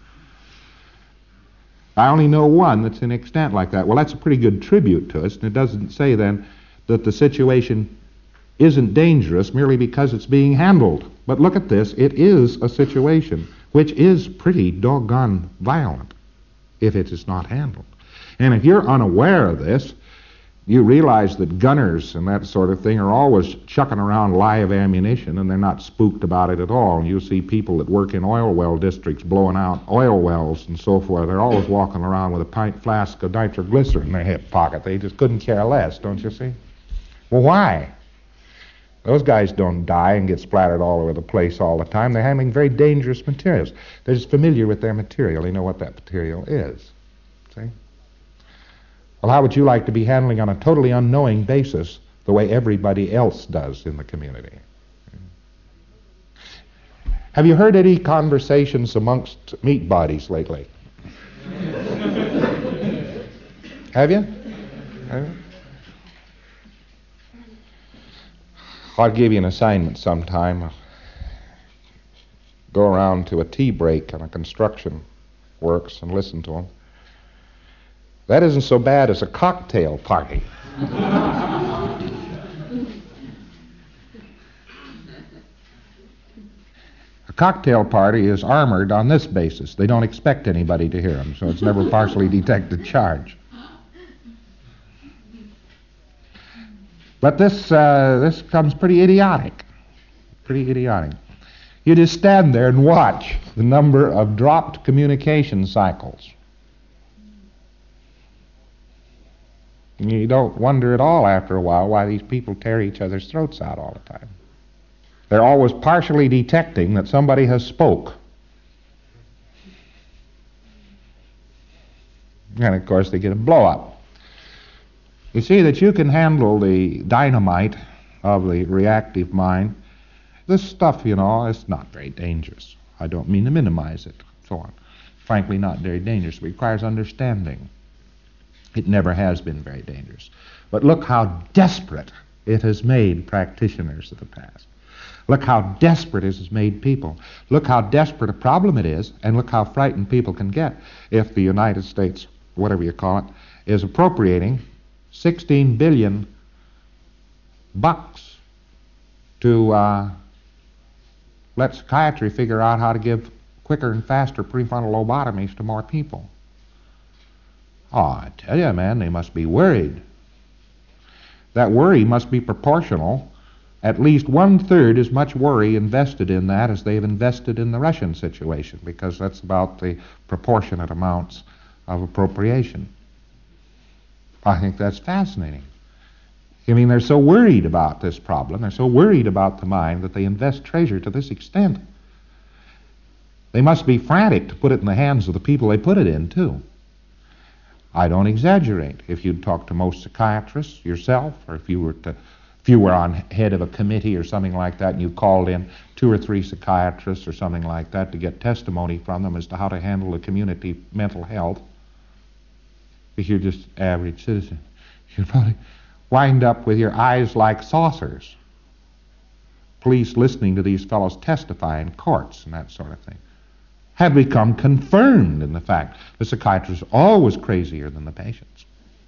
I only know one that's in extent like that. Well, that's a pretty good tribute to us, and it doesn't say then that the situation isn't dangerous merely because it's being handled. But look at this. It is a situation which is pretty doggone violent if it is not handled. And if you're unaware of this, you realize that gunners and that sort of thing are always chucking around live ammunition, and they're not spooked about it at all. And you see people that work in oil well districts blowing out oil wells and so forth. They're always walking around with a pint flask of nitroglycerin in their hip pocket. They just couldn't care less, don't you see? Well, why? Those guys don't die and get splattered all over the place all the time. They're handling very dangerous materials. They're just familiar with their material. They know what that material is. See? Well, how would you like to be handling on a totally unknowing basis the way everybody else does in the community? Have you heard any conversations amongst meat bodies lately? Have you? Have you? I'll give you an assignment sometime. Go around to a tea break on a construction works and listen to them. That isn't so bad as a cocktail party. A cocktail party is armored on this basis. They don't expect anybody to hear them, so it's never partially detected charge. But this uh, this comes pretty idiotic. Pretty idiotic. You just stand there and watch the number of dropped communication cycles. You don't wonder at all after a while why these people tear each other's throats out all the time. They're always partially detecting that somebody has spoke. And of course they get a blow-up. You see that you can handle the dynamite of the reactive mind. This stuff, you know, is not very dangerous. I don't mean to minimize it, so on. Frankly, not very dangerous. It requires understanding. It never has been very dangerous. But look how desperate it has made practitioners of the past. Look how desperate it has made people. Look how desperate a problem it is, and look how frightened people can get if the United States, whatever you call it, is appropriating sixteen billion bucks to uh, let psychiatry figure out how to give quicker and faster prefrontal lobotomies to more people. Oh, I tell you, man, they must be worried. That worry must be proportional. At least one-third as much worry invested in that as they've invested in the Russian situation, because that's about the proportionate amounts of appropriation. I think that's fascinating. I mean, they're so worried about this problem, they're so worried about the mind that they invest treasure to this extent. They must be frantic to put it in the hands of the people they put it in, too. I don't exaggerate. If you'd talk to most psychiatrists yourself, or if you were to, if you were on head of a committee or something like that, and you called in two or three psychiatrists or something like that to get testimony from them as to how to handle the community mental health, if you're just average citizen, you'd probably wind up with your eyes like saucers. Police listening to these fellows testify in courts and that sort of thing have become confirmed in the fact the psychiatrist is always crazier than the patients.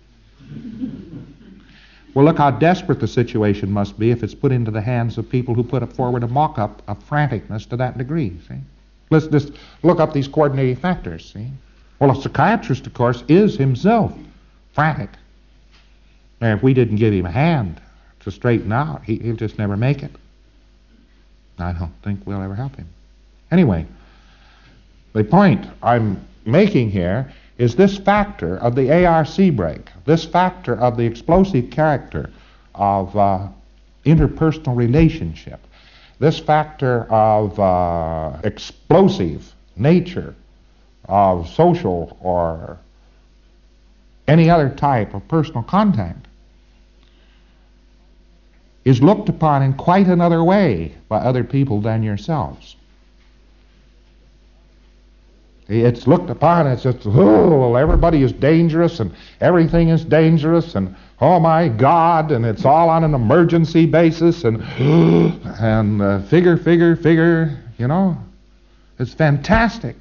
Well, look how desperate the situation must be if it's put into the hands of people who put forward a mock-up of franticness to that degree, see? Let's just look up these coordinating factors, see? Well, a psychiatrist, of course, is himself frantic. And if we didn't give him a hand to straighten out, he, he'll just never make it. I don't think we'll ever help him. Anyway, the point I'm making here is this factor of the A R C break, this factor of the explosive character of uh, interpersonal relationship, this factor of uh, explosive nature of social or any other type of personal contact is looked upon in quite another way by other people than yourselves. It's looked upon as just, oh, everybody is dangerous and everything is dangerous and oh my God, and it's all on an emergency basis and and uh, figure, figure, figure, you know. It's fantastic.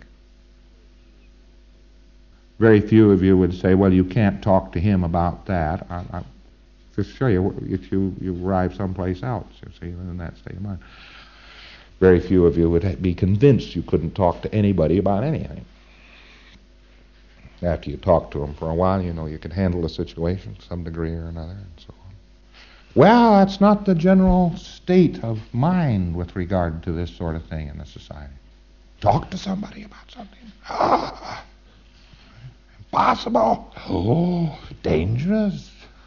Very few of you would say, well, you can't talk to him about that. I, I, to show you if you, you arrive someplace else, you see, in that state of mind. Very few of you would be convinced you couldn't talk to anybody about anything. After you talk to them for a while, you know you can handle the situation to some degree or another, and so on. Well, that's not the general state of mind with regard to this sort of thing in the society. Talk to somebody about something. Ah, impossible. Oh, dangerous.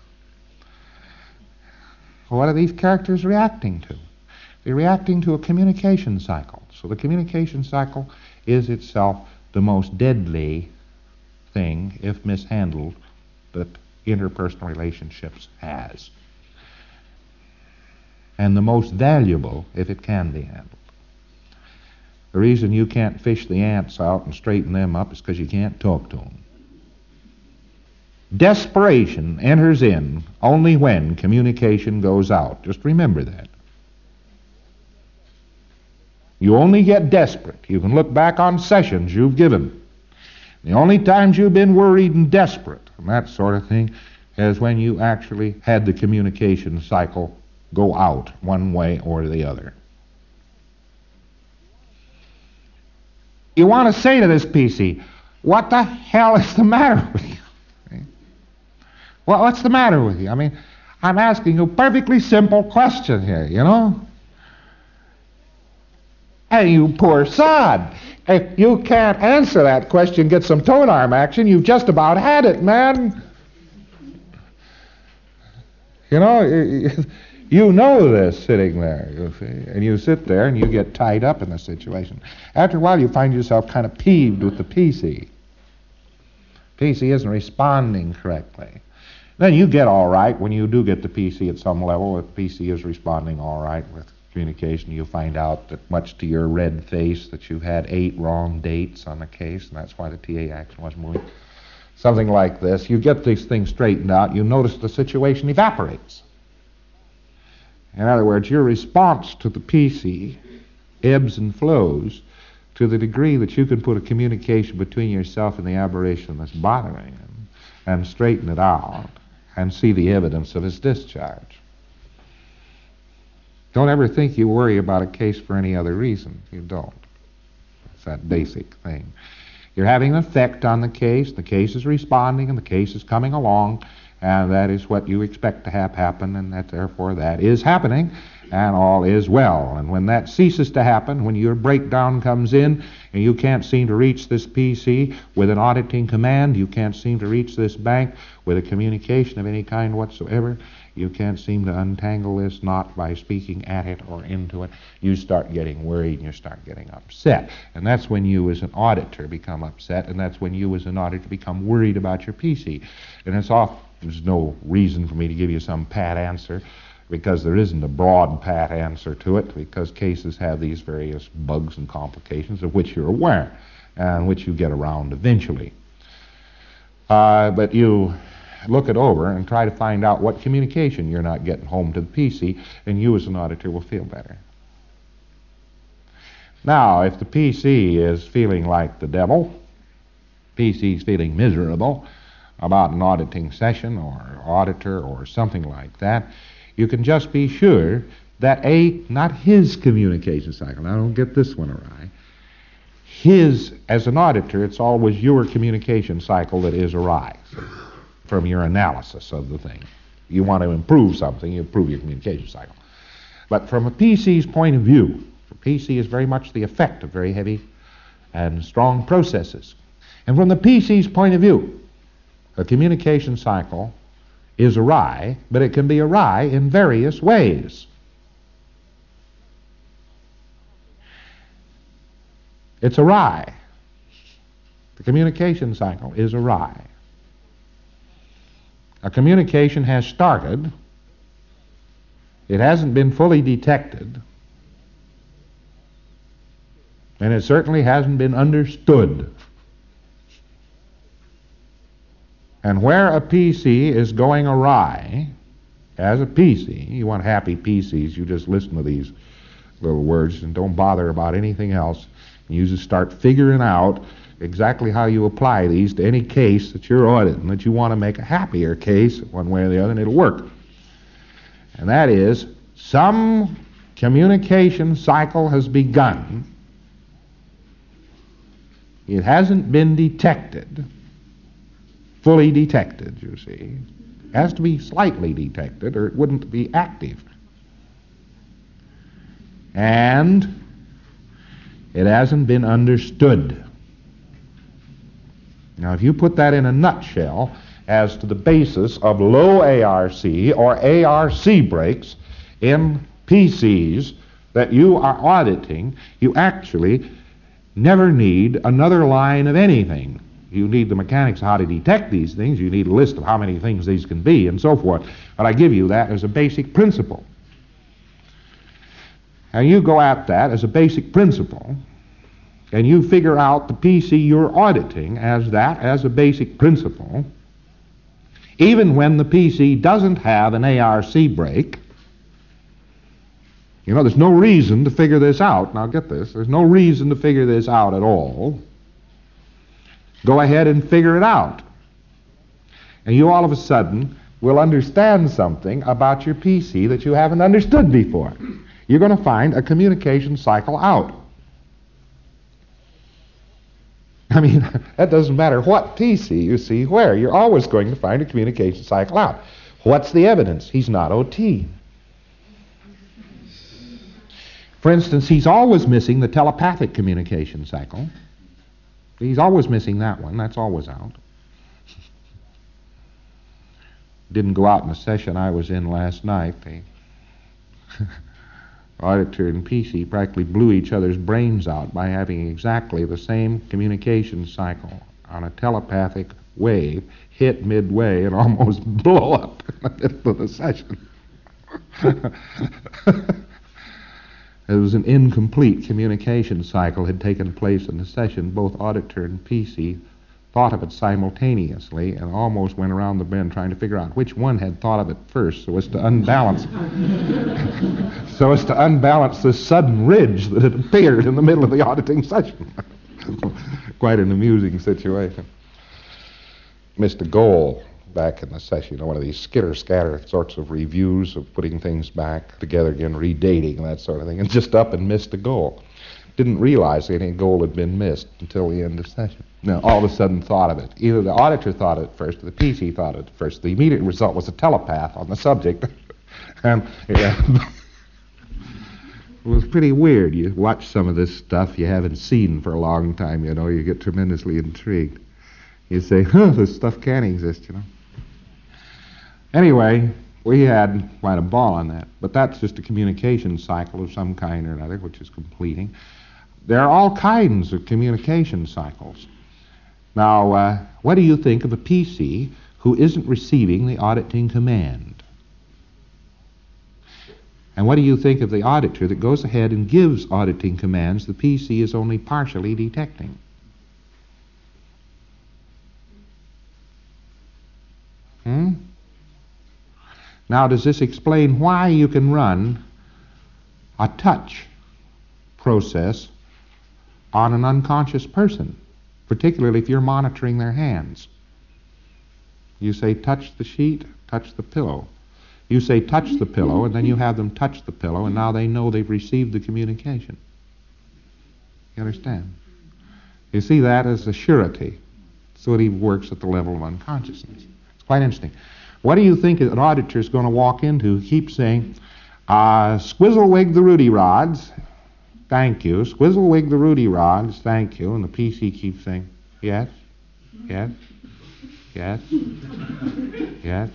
What are these characters reacting to? They're reacting to a communication cycle. So the communication cycle is itself the most deadly thing, if mishandled, that interpersonal relationships has. And the most valuable if it can be handled. The reason you can't fish the ants out and straighten them up is because you can't talk to them. Desperation enters in only when communication goes out. Just remember that. You only get desperate. You can look back on sessions you've given. The only times you've been worried and desperate and that sort of thing is when you actually had the communication cycle go out one way or the other. You want to say to this P C, what the hell is the matter with you? Well, what's the matter with you? I mean, I'm asking you a perfectly simple question here, you know? Hey, you poor sod. If you can't answer that question, get some tone arm action, you've just about had it, man. You know, you know this sitting there, you see, and you sit there and you get tied up in the situation. After a while, you find yourself kind of peeved with the P C. P C isn't responding correctly. Then you get all right when you do get the P C at some level. If the P C is responding all right with communication, you find out that much to your red face that you've had eight wrong dates on the case, and that's why the T A action was moved. Something like this. You get these things straightened out, you notice the situation evaporates. In other words, your response to the P C ebbs and flows to the degree that you can put a communication between yourself and the aberration that's bothering him and straighten it out and see the evidence of its discharge. Don't ever think you worry about a case for any other reason. You don't. It's that basic thing. You're having an effect on the case, the case is responding, and the case is coming along, and that is what you expect to have happen, and that therefore that is happening, and all is well. And when that ceases to happen, when your breakdown comes in, and you can't seem to reach this P C with an auditing command, you can't seem to reach this bank with a communication of any kind whatsoever, you can't seem to untangle this knot by speaking at it or into it, you start getting worried and you start getting upset. And that's when you as an auditor become upset, and that's when you as an auditor become worried about your P C. And it's off, there's no reason for me to give you some pat answer, because there isn't a broad pat answer to it, because cases have these various bugs and complications of which you're aware, and which you get around eventually. Uh, but you look it over and try to find out what communication you're not getting home to the P C, and you as an auditor will feel better. Now, if the P C is feeling like the devil, P C is feeling miserable about an auditing session or auditor or something like that, you can just be sure that A, not his communication cycle, now don't get this one awry, his, as an auditor, it's always your communication cycle that is awry from your analysis of the thing. You want to improve something, you improve your communication cycle. But from a P C's point of view, the P C is very much the effect of very heavy and strong processes. And from the P C's point of view, a communication cycle is awry, but it can be awry in various ways. It's awry. The communication cycle is awry. A communication has started, it hasn't been fully detected, and it certainly hasn't been understood. And where a P C is going awry, as a P C, you want happy P Cs, you just listen to these little words and don't bother about anything else. You just start figuring out exactly how you apply these to any case that you're auditing, that you want to make a happier case one way or the other, and it'll work. And that is, some communication cycle has begun. It hasn't been detected, fully detected, you see. It has to be slightly detected or it wouldn't be active. And it hasn't been understood. Now, if you put that in a nutshell as to the basis of low A R C or A R C breaks in P Cs that you are auditing, you actually never need another line of anything. You need the mechanics of how to detect these things. You need a list of how many things these can be and so forth. But I give you that as a basic principle. And you go at that as a basic principle, and you figure out the P C you're auditing as that, as a basic principle, even when the P C doesn't have an A R C break. You know, there's no reason to figure this out. Now get this, there's no reason to figure this out at all. Go ahead and figure it out. And you all of a sudden will understand something about your P C that you haven't understood before. You're going to find a communication cycle out. I mean, that doesn't matter what P C you see where. You're always going to find a communication cycle out. What's the evidence? He's not O T. For instance, he's always missing the telepathic communication cycle. He's always missing that one. That's always out. Didn't go out in the session I was in last night. The auditor and P C practically blew each other's brains out by having exactly the same communication cycle on a telepathic wave hit midway and almost blow up in the middle of the session. It was an incomplete communication cycle had taken place in the session. Both auditor and P C thought of it simultaneously and almost went around the bend trying to figure out which one had thought of it first so as to unbalance so as to unbalance this sudden ridge that had appeared in the middle of the auditing session. Quite an amusing situation. Mister Goal, back in the session, you know, one of these skitter-scatter sorts of reviews of putting things back together again, redating, that sort of thing, and just up and missed a goal. Didn't realize any goal had been missed until the end of session. Now, all of a sudden thought of it. Either the auditor thought of it first or the P C thought of it first. The immediate result was a telepath on the subject. And yeah, it was pretty weird. You watch some of this stuff you haven't seen for a long time, you know, you get tremendously intrigued. You say, huh, this stuff can exist, you know. Anyway, we had quite a ball on that, but that's just a communication cycle of some kind or another, which is completing. There are all kinds of communication cycles. Now, uh, what do you think of a P C who isn't receiving the auditing command? And what do you think of the auditor that goes ahead and gives auditing commands the P C is only partially detecting? Hmm? Now, does this explain why you can run a touch process on an unconscious person, particularly if you're monitoring their hands? You say, touch the sheet, touch the pillow. You say, touch the pillow, and then you have them touch the pillow, and now they know they've received the communication. You understand? You see that as a surety. So it even works at the level of unconsciousness. It's quite interesting. What do you think an auditor is going to walk into? Keep saying, uh, squizzlewig the Rudy rods, thank you. Squizzlewig the Rudy rods, thank you. And the P C keeps saying, yes, yes, yes, yes.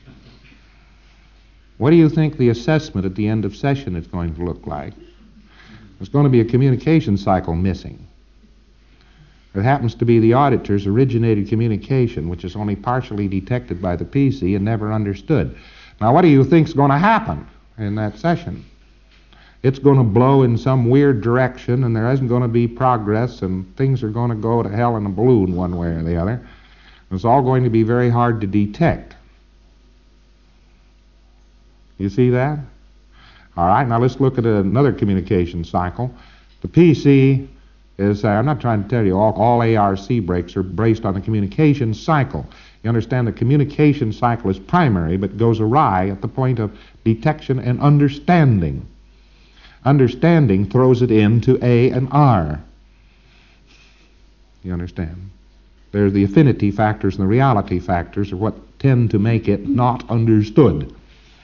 What do you think the assessment at the end of session is going to look like? There's going to be a communication cycle missing. It happens to be the auditor's originated communication, which is only partially detected by the P C and never understood. Now, what do you think is going to happen in that session? It's going to blow in some weird direction, and there isn't going to be progress, and things are going to go to hell in a balloon one way or the other. It's all going to be very hard to detect. You see that? All right, now let's look at another communication cycle. The P C is, uh, I'm not trying to tell you all, all A R C breaks are based on the communication cycle. You understand the communication cycle is primary, but goes awry at the point of detection and understanding. Understanding throws it into A and R. You understand? There's the affinity factors and the reality factors are what tend to make it not understood.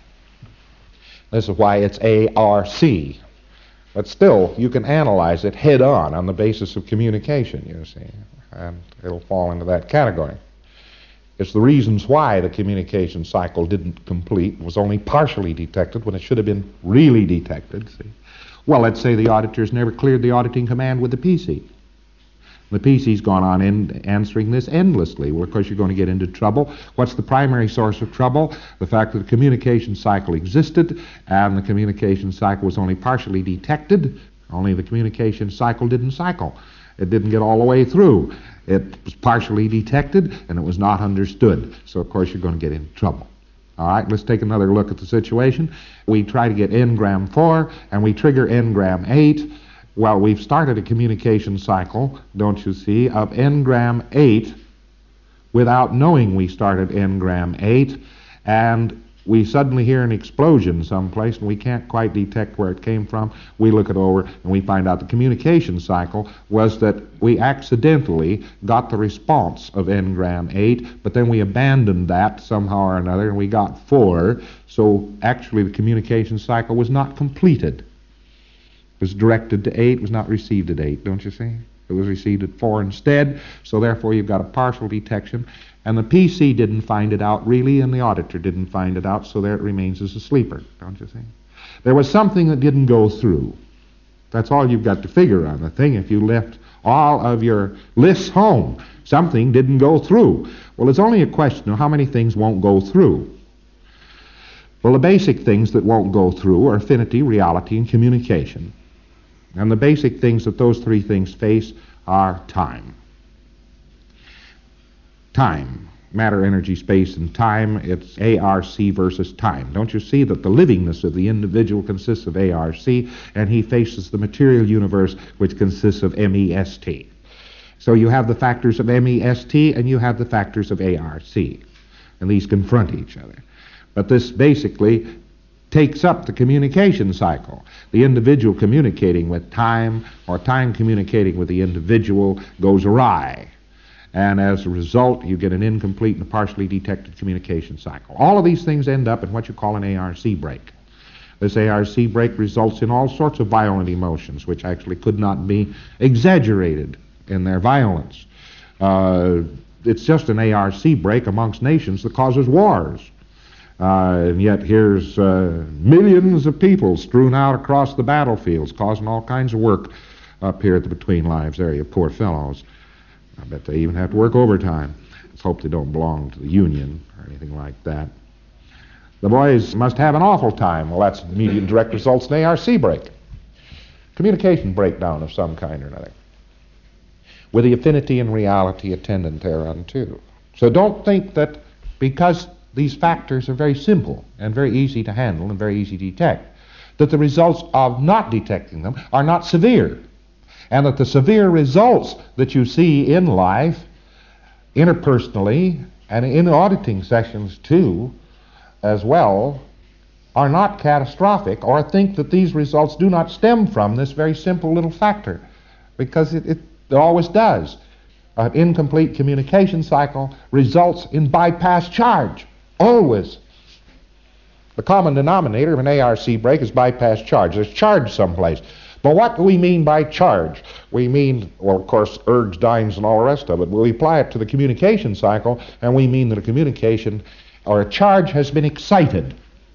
This is why it's A R C. But still, you can analyze it head on on the basis of communication, you see, and it'll fall into that category. It's the reasons why the communication cycle didn't complete, was only partially detected when it should have been really detected. See? Well, let's say the auditors never cleared the auditing command with the P C. The P C's gone on in answering this endlessly. Well, of course, you're going to get into trouble. What's the primary source of trouble? The fact that the communication cycle existed, and the communication cycle was only partially detected. Only the communication cycle didn't cycle. It didn't get all the way through. It was partially detected, and it was not understood. So, of course, you're going to get into trouble. All right, let's take another look at the situation. We try to get N-gram four, and we trigger N-gram eight. Well, we've started a communication cycle, don't you see, of N-gram eight without knowing we started N-gram eight, and we suddenly hear an explosion someplace and we can't quite detect where it came from. We look it over and we find out the communication cycle was that we accidentally got the response of N-gram eight, but then we abandoned that somehow or another and we got four, so actually the communication cycle was not completed. It was directed to eight, was not received at eight, don't you see? It was received at four instead, so therefore you've got a partial detection, and the P C didn't find it out really, and the auditor didn't find it out, so there it remains as a sleeper, don't you see? There was something that didn't go through. That's all you've got to figure on the thing. If you left all of your lists home, something didn't go through. Well, it's only a question of how many things won't go through. Well, the basic things that won't go through are affinity, reality, and communication. And the basic things that those three things face are time. Time. Matter, energy, space, and time. It's A R C versus time. Don't you see that the livingness of the individual consists of A R C, and he faces the material universe, which consists of M E S T. So you have the factors of M E S T, and you have the factors of A R C. And these confront each other. But this basically takes up the communication cycle. The individual communicating with time or time communicating with the individual goes awry. And as a result, you get an incomplete and partially detected communication cycle. All of these things end up in what you call an A R C break. This A R C break results in all sorts of violent emotions, which actually could not be exaggerated in their violence. Uh, it's just an A R C break amongst nations that causes wars. Uh, and yet here's uh, millions of people strewn out across the battlefields, causing all kinds of work up here at the Between Lives area. Poor fellows. I bet they even have to work overtime. Let's hope they don't belong to the Union or anything like that. The boys must have an awful time. Well, that's immediate and direct results in A R C break. Communication breakdown of some kind or another, with the affinity and reality attendant thereunto. So don't think that because these factors are very simple and very easy to handle and very easy to detect, that the results of not detecting them are not severe, and that the severe results that you see in life, interpersonally, and in auditing sessions too, as well, are not catastrophic, or think that these results do not stem from this very simple little factor, because it, it, it always does. An incomplete communication cycle results in bypass charge. Always. The common denominator of an A R C break is bypass charge. There's charge someplace. But what do we mean by charge? We mean, well, of course, ergs, dynes, and all the rest of it. We apply it to the communication cycle, and we mean that a communication or a charge has been excited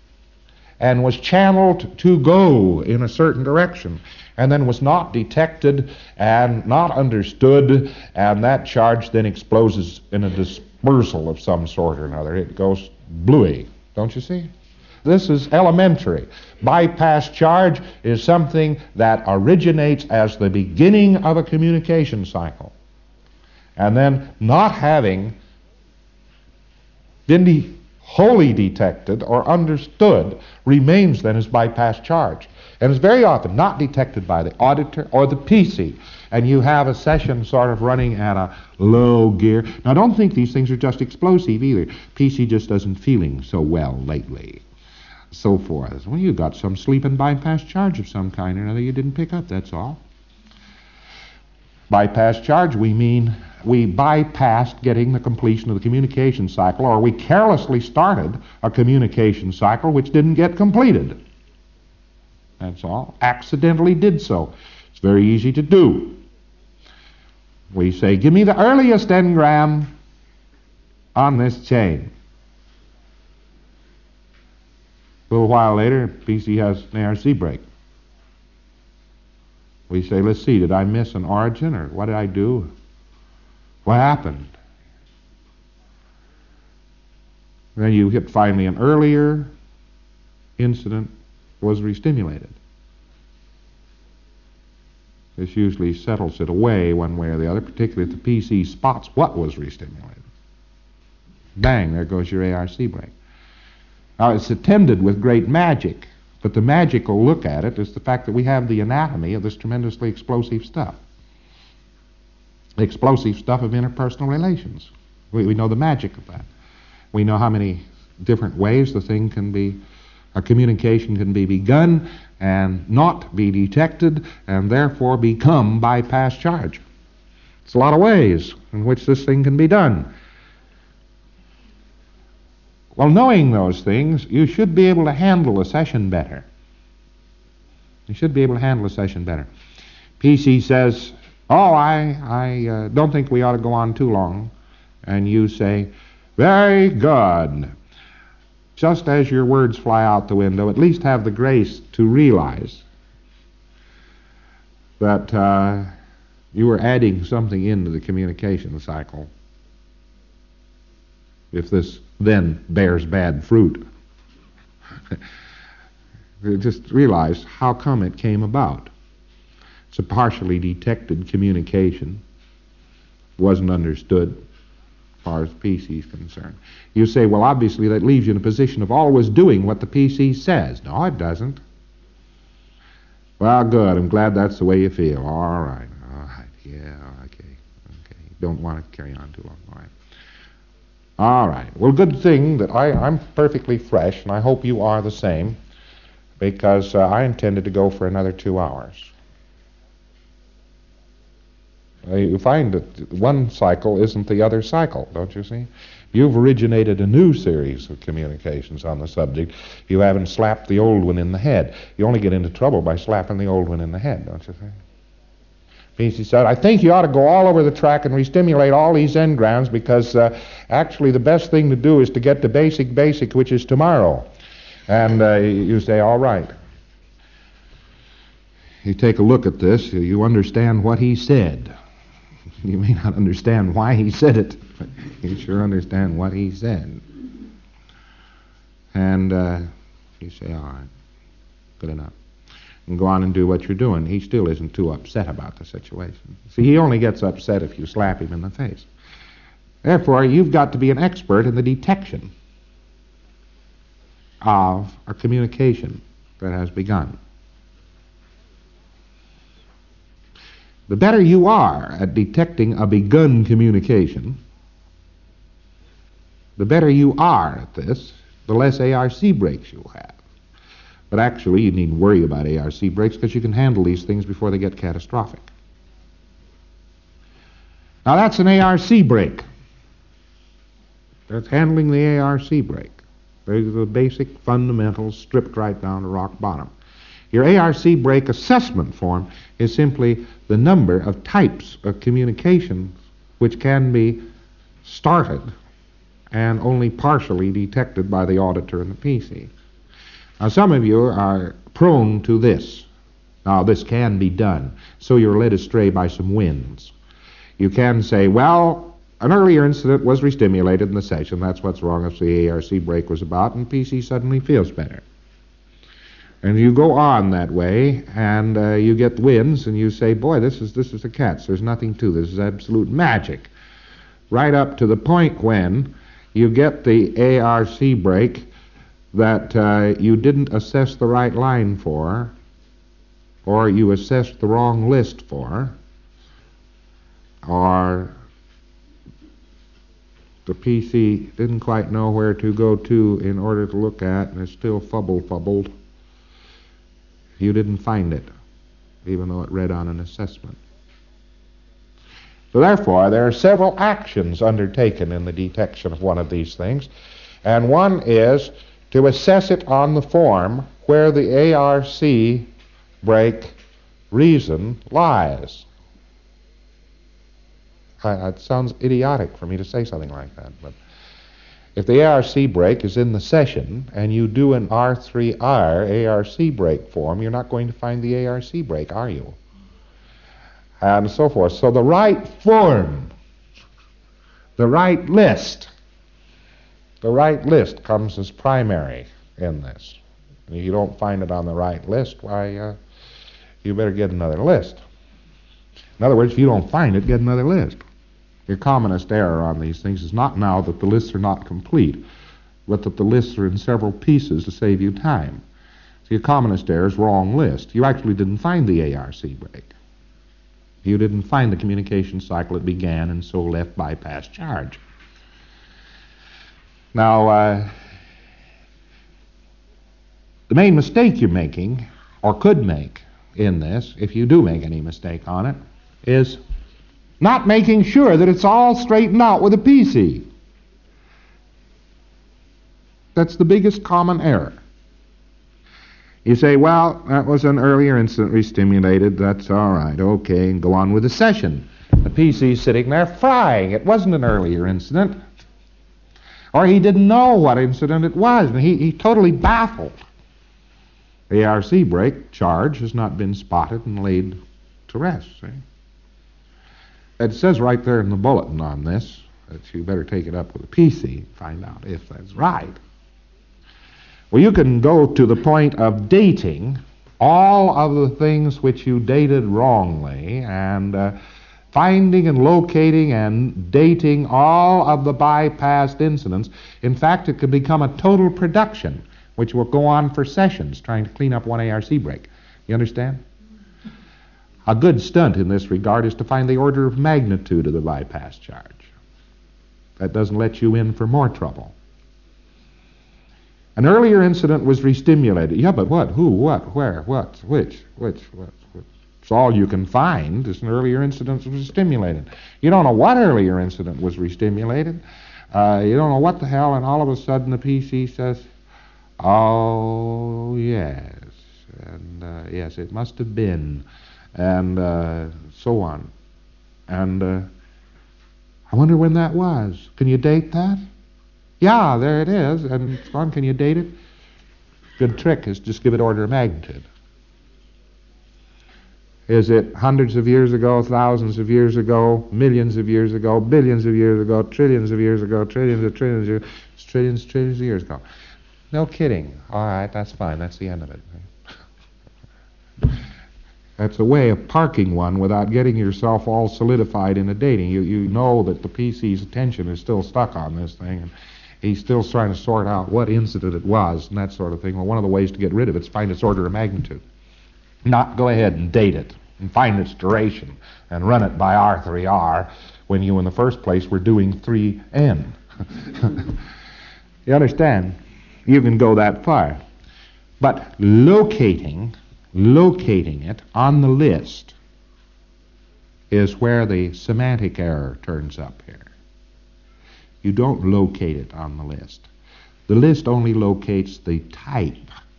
and was channeled to go in a certain direction, and then was not detected and not understood, and that charge then explodes in a dispersal of some sort or another. It goes bluey, don't you see? This is elementary. Bypass charge is something that originates as the beginning of a communication cycle, and then not having been wholly detected or understood remains then as bypass charge, and is very often not detected by the auditor or the P C, and you have a session sort of running at a low gear. Now, don't think these things are just explosive either. P C just doesn't feeling so well lately, so forth. Well, you got some sleep and bypass charge of some kind or another you didn't pick up, that's all. Bypass charge, we mean we bypassed getting the completion of the communication cycle, or we carelessly started a communication cycle which didn't get completed. That's all. Accidentally did so. It's very easy to do. We say, give me the earliest engram on this chain. A little while later, P C has an A R C break. We say, let's see, did I miss an origin, or what did I do? What happened? Then you hit finally an earlier incident was restimulated. This usually settles it away one way or the other, particularly if the P C spots what was restimulated. Bang, there goes your A R C break. Now, it's attended with great magic, but the magical look at it is the fact that we have the anatomy of this tremendously explosive stuff. The explosive stuff of interpersonal relations. We, we know the magic of that. We know how many different ways the thing can be, a communication can be begun and not be detected and therefore become bypass charge. It's a lot of ways in which this thing can be done. Well, knowing those things, you should be able to handle a session better. You should be able to handle a session better. P C says, oh, I, I uh, don't think we ought to go on too long. And you say, very good. Just as your words fly out the window, at least have the grace to realize that uh, you are adding something into the communication cycle. If this then bears bad fruit, just realize how come it came about. It's a partially detected communication, wasn't understood as far as P C is concerned. You say, well, obviously that leaves you in a position of always doing what the P C says. No, it doesn't. Well, good. I'm glad that's the way you feel. All right. All right. Yeah, okay. Okay. Don't want to carry on too long. All right. All right. Well, good thing that I, I'm perfectly fresh, and I hope you are the same, because uh, I intended to go for another two hours. Uh, you find that one cycle isn't the other cycle, don't you see? You've originated a new series of communications on the subject. You haven't slapped the old one in the head. You only get into trouble by slapping the old one in the head, don't you think? P C said, I think you ought to go all over the track and restimulate all these engrams, because uh, actually the best thing to do is to get to basic basic, which is tomorrow. And uh, you say, all right. You take a look at this, you understand what he said. You may not understand why he said it, but you sure understand what he said. And uh, you say, all right, good enough. And go on and do what you're doing. He still isn't too upset about the situation. See, he only gets upset if you slap him in the face. Therefore, you've got to be an expert in the detection of a communication that has begun. The better you are at detecting a begun communication, the better you are at this, the less A R C breaks you'll have. But actually, you needn't worry about A R C breaks, because you can handle these things before they get catastrophic. Now, that's an A R C break. That's handling the A R C break. Those are the basic fundamentals stripped right down to rock bottom. Your A R C break assessment form is simply the number of types of communications which can be started and only partially detected by the auditor and the P C. Now, some of you are prone to this. Now, this can be done, so you're led astray by some winds. You can say, well, an earlier incident was restimulated in the session. That's what's wrong. That's the A R C break was about, and P C suddenly feels better. And you go on that way, and uh, you get winds, and you say, boy, this is this is a catch. There's nothing to this. This is absolute magic. Right up to the point when you get the A R C break that uh, you didn't assess the right line for, or you assessed the wrong list for, or the P C didn't quite know where to go to in order to look at, and it's still fubble-fubbled. You didn't find it, even though it read on an assessment. So therefore, there are several actions undertaken in the detection of one of these things, and one is to assess it on the form where the A R C break reason lies. I, it sounds idiotic for me to say something like that, but if the A R C break is in the session and you do an R three R A R C break form, you're not going to find the A R C break, are you? And so forth. So the right form, the right list, the right list comes as primary in this. And if you don't find it on the right list, why, uh, you better get another list. In other words, if you don't find it, get another list. Your commonest error on these things is not now that the lists are not complete, but that the lists are in several pieces to save you time. So your commonest error is wrong list. You actually didn't find the A R C break. You didn't find the communication cycle that began and so left bypass charge. Now, uh, the main mistake you're making, or could make in this, if you do make any mistake on it, is not making sure that it's all straightened out with a P C. That's the biggest common error. You say, well, that was an earlier incident re-stimulated, that's all right, okay, and go on with the session. The P C's sitting there frying. It wasn't an earlier incident. Or he didn't know what incident it was, and he, he totally baffled. The A R C break charge has not been spotted and laid to rest, see? It says right there in the bulletin on this that you better take it up with a P C and find out if that's right. Well, you can go to the point of dating all of the things which you dated wrongly and uh, finding and locating and dating all of the bypassed incidents. In fact, it could become a total production, which will go on for sessions trying to clean up one A R C break. You understand? A good stunt in this regard is to find the order of magnitude of the bypass charge. That doesn't let you in for more trouble. An earlier incident was re-stimulated. Yeah, but what? Who? What? Where? What? Which? Which? What? Which? It's all you can find is an earlier incident was stimulated. You don't know what earlier incident was re-stimulated. Uh, you don't know what the hell, and all of a sudden the P C says, oh, yes, and uh, yes, it must have been, and uh, so on. And uh, I wonder when that was. Can you date that? Yeah, there it is. And Ron, can you date it? Good trick is just give it order of magnitude. Is it hundreds of years ago, thousands of years ago, millions of years ago, billions of years ago, trillions of years ago, trillions of trillions of years, trillions, trillions of years ago? No kidding. All right, that's fine. That's the end of it. That's a way of parking one without getting yourself all solidified in a dating. You you know that the P C's attention is still stuck on this thing, and he's still trying to sort out what incident it was and that sort of thing. Well, one of the ways to get rid of it is find its order of magnitude. Not go ahead and date it and find its duration and run it by R three R when you in the first place were doing three N. You understand? You can go that far. But locating, locating it on the list is where the semantic error turns up here. You don't locate it on the list. The list only locates the type.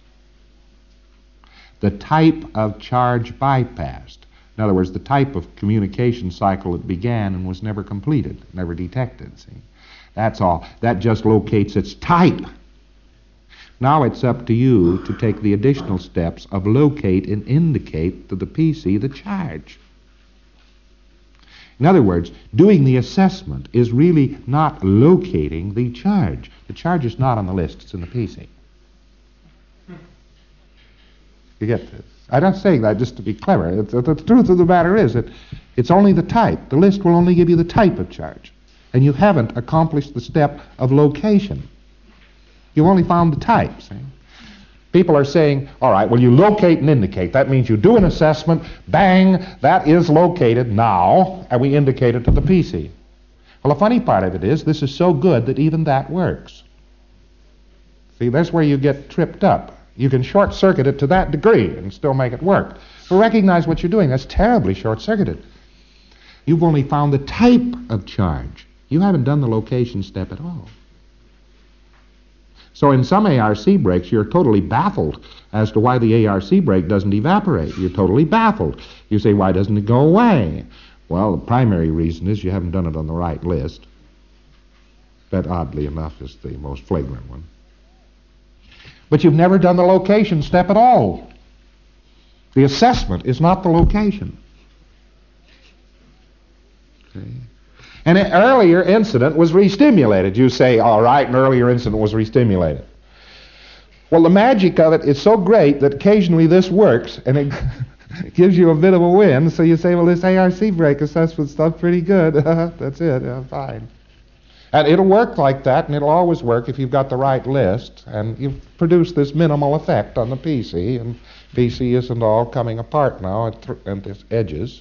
The type of charge bypassed. In other words, the type of communication cycle that began and was never completed, never detected. See? That's all. That just locates its type. Now it's up to you to take the additional steps of locate and indicate to the P C the charge. In other words, doing the assessment is really not locating the charge. The charge is not on the list, it's in the P C. You get this? I'm not saying that just to be clever. It's, the truth of the matter is that it's only the type. The list will only give you the type of charge. and you haven't accomplished the step of location. You've only found the type. See? People are saying, all right, well, you locate and indicate. That means you do an assessment, bang, that is located now, and we indicate it to the P C. Well, the funny part of it is, this is so good that even that works. See, that's where you get tripped up. You can short-circuit it to that degree and still make it work. But recognize what you're doing. That's terribly short-circuited. You've only found the type of charge. You haven't done the location step at all. So in some A R C breaks, you're totally baffled as to why the A R C break doesn't evaporate. You're totally baffled. You say, why doesn't it go away? Well, the primary reason is you haven't done it on the right list. That, oddly enough, is the most flagrant one. But you've never done the location step at all. The assessment is not the location. Okay. And an earlier incident was re-stimulated. You say, all right, an earlier incident was re-stimulated. Well, the magic of it is so great that occasionally this works, and it gives you a bit of a win, so you say, well, this A R C break assessment stuff pretty good. That's it, yeah, fine. And it'll work like that, and it'll always work if you've got the right list, and you've produced this minimal effect on the P C, and P C isn't all coming apart now at, th- at its edges.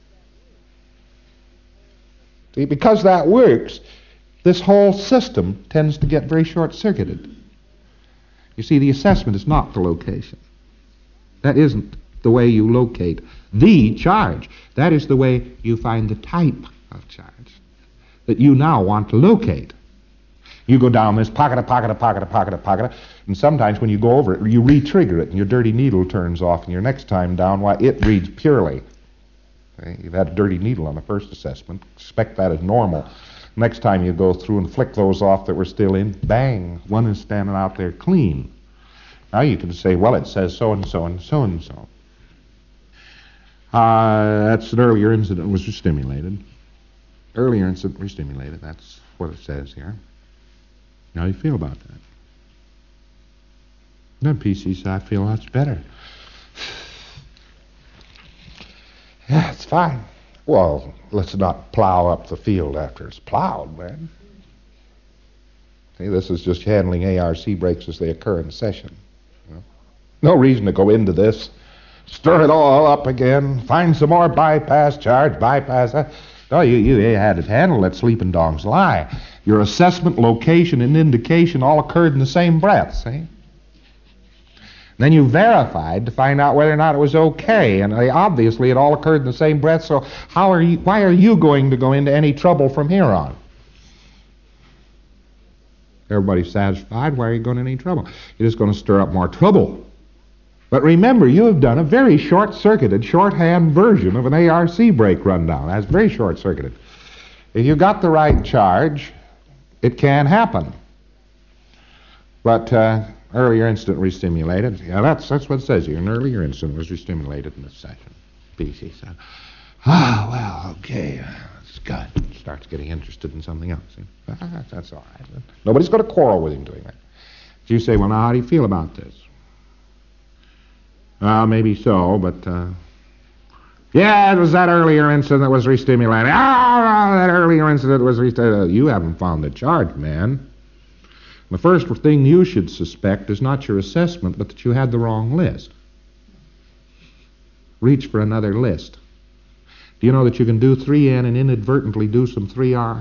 See, because that works, this whole system tends to get very short-circuited. You see, the assessment is not the location. That isn't the way you locate the charge. That is the way you find the type of charge that you now want to locate. You go down this pocket, a pocket, a pocket, a pocket, a pocket, and sometimes when you go over it, you re-trigger it, and your dirty needle turns off, and your next time down, why, it reads purely. Okay? You've had a dirty needle on the first assessment. Expect that as normal. Next time you go through and flick those off that were still in, bang, one is standing out there clean. Now you can say, well, it says so-and-so and so-and-so. Uh, that's an earlier incident was stimulated. Earlier incident re-stimulated, that's what it says here. How do you feel about that? Then P C says, I feel lots better. Yeah, it's fine. Well, let's not plow up the field after it's plowed, man. See, this is just handling A R C breaks as they occur in session. You know? No reason to go into this, stir it all up again, find some more bypass charge, bypass that. No, you, you had it handled. Let sleeping dogs lie. Your assessment, location, and indication all occurred in the same breath, see? Then you verified to find out whether or not it was okay, and they, obviously it all occurred in the same breath, so how are you, why are you going to go into any trouble from here on? Everybody's satisfied. Why are you going into any trouble? You're just going to stir up more trouble. But remember, you have done a very short-circuited, shorthand version of an A R C break rundown. That's very short-circuited. If you got the right charge, it can happen. But uh, earlier incident re-stimulated. Yeah, that's that's what it says here. An earlier incident was re-stimulated in this session. P C said, ah, well, okay, that's good. Starts getting interested in something else. Ah, that's all right. Nobody's going to quarrel with him doing that. So you say, well, now, how do you feel about this? Well, uh, maybe so, but, uh, yeah, it was that earlier incident that was re-stimulated. Ah, that earlier incident was re-stimulated. You haven't found the charge, man. The first thing you should suspect is not your assessment, but that you had the wrong list. Reach for another list. Do you know that you can do three N and inadvertently do some three R?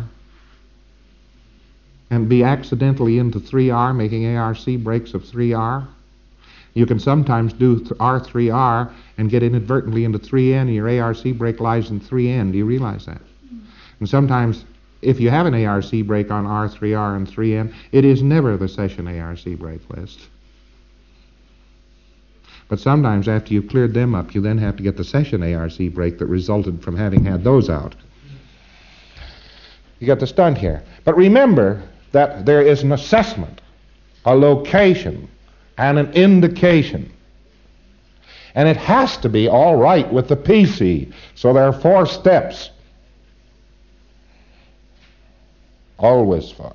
And be accidentally into three R, making A R C breaks of three R? You can sometimes do R three R and get inadvertently into three N, and your A R C break lies in three N. Do you realize that? And sometimes, if you have an A R C break on R three R and three N, it is never the session A R C break list. But sometimes, after you've cleared them up, you then have to get the session A R C break that resulted from having had those out. You got the stunt here. But remember that there is an assessment, a location, and an indication. And it has to be all right with the P C. So there are four steps. Always four.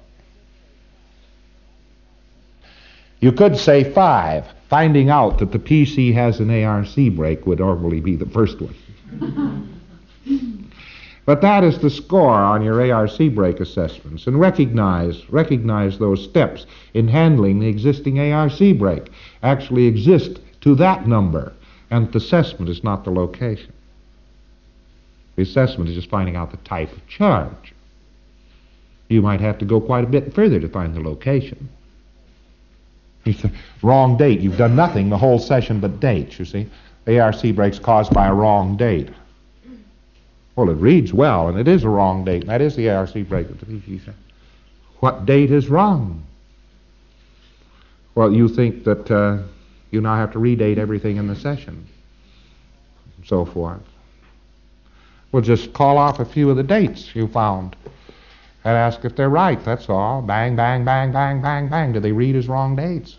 You could say five. Finding out that the P C has an A R C break would normally be the first one. But that is the score on your A R C brake assessments. And recognize, recognize those steps in handling the existing A R C brake actually exist to that number. And the assessment is not the location. The assessment is just finding out the type of charge. You might have to go quite a bit further to find the location. You say, wrong date. You've done nothing the whole session but dates, you see. A R C brake's caused by a wrong date. Well, it reads well, and it is a wrong date, and that is the A R C brake. What date is wrong? Well, you think that uh, you now have to redate everything in the session, and so forth. Well, just call off a few of the dates you found and ask if they're right, that's all. Bang, bang, bang, bang, bang, bang. Do they read as wrong dates?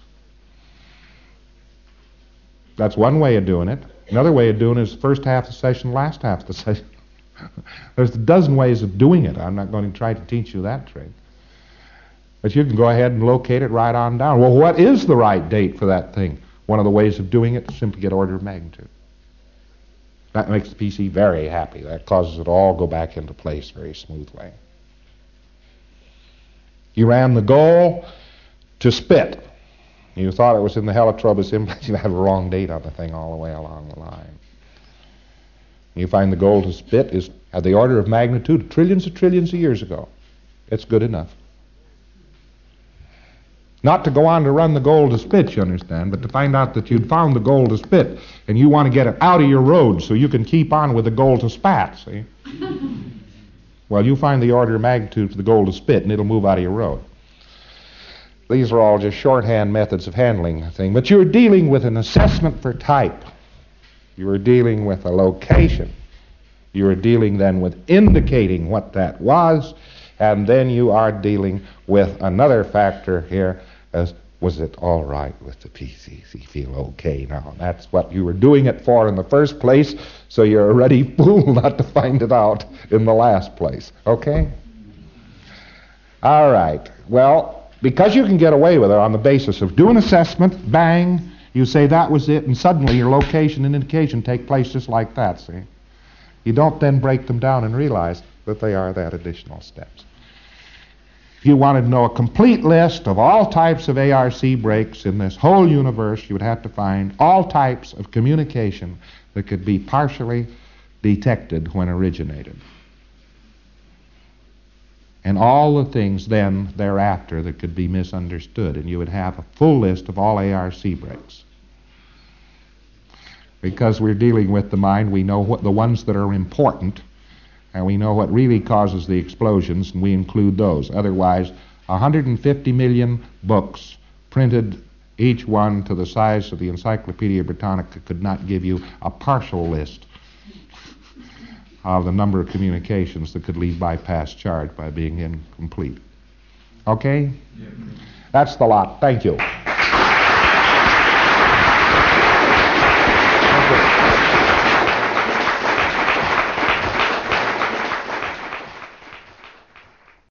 That's one way of doing it. Another way of doing it is the first half of the session, last half of the session. There's a dozen ways of doing it. I'm not going to try to teach you that trick. But you can go ahead and locate it right on down. Well, what is the right date for that thing? One of the ways of doing it is simply get order of magnitude. That makes the P C very happy. That causes it all go back into place very smoothly. You ran the goal to spit. You thought it was in the Helitrobus implant. You had a wrong date on the thing all the way along the line. You find the goal to spit is at the order of magnitude trillions of trillions of years ago. It's good enough. Not to go on to run the goal to spit, you understand, but to find out that you'd found the goal to spit and you want to get it out of your road so you can keep on with the goal to spat, see? Well, you find the order of magnitude for the goal to spit and it'll move out of your road. These are all just shorthand methods of handling the thing, but you're dealing with an assessment for type. You are dealing with a location. You are dealing then with indicating what that was, and then you are dealing with another factor here as, was it all right with the P C? Does he feel okay now? That's what you were doing it for in the first place, so you're a ready fool not to find it out in the last place. Okay? All right. Well, because you can get away with it on the basis of do an assessment, bang, you say that was it, and suddenly your location and indication take place just like that, see? You don't then break them down and realize that they are that additional steps. If you wanted to know a complete list of all types of A R C brakes in this whole universe, you would have to find all types of communication that could be partially detected when originated. And all the things then thereafter that could be misunderstood, and you would have a full list of all A R C brakes. Because we're dealing with the mind, we know what the ones that are important, and we know what really causes the explosions, and we include those. Otherwise, one hundred fifty million books printed, each one to the size of the Encyclopedia Britannica, could not give you a partial list of the number of communications that could leave bypass charge by being incomplete. Okay? Yeah. That's the lot. Thank you.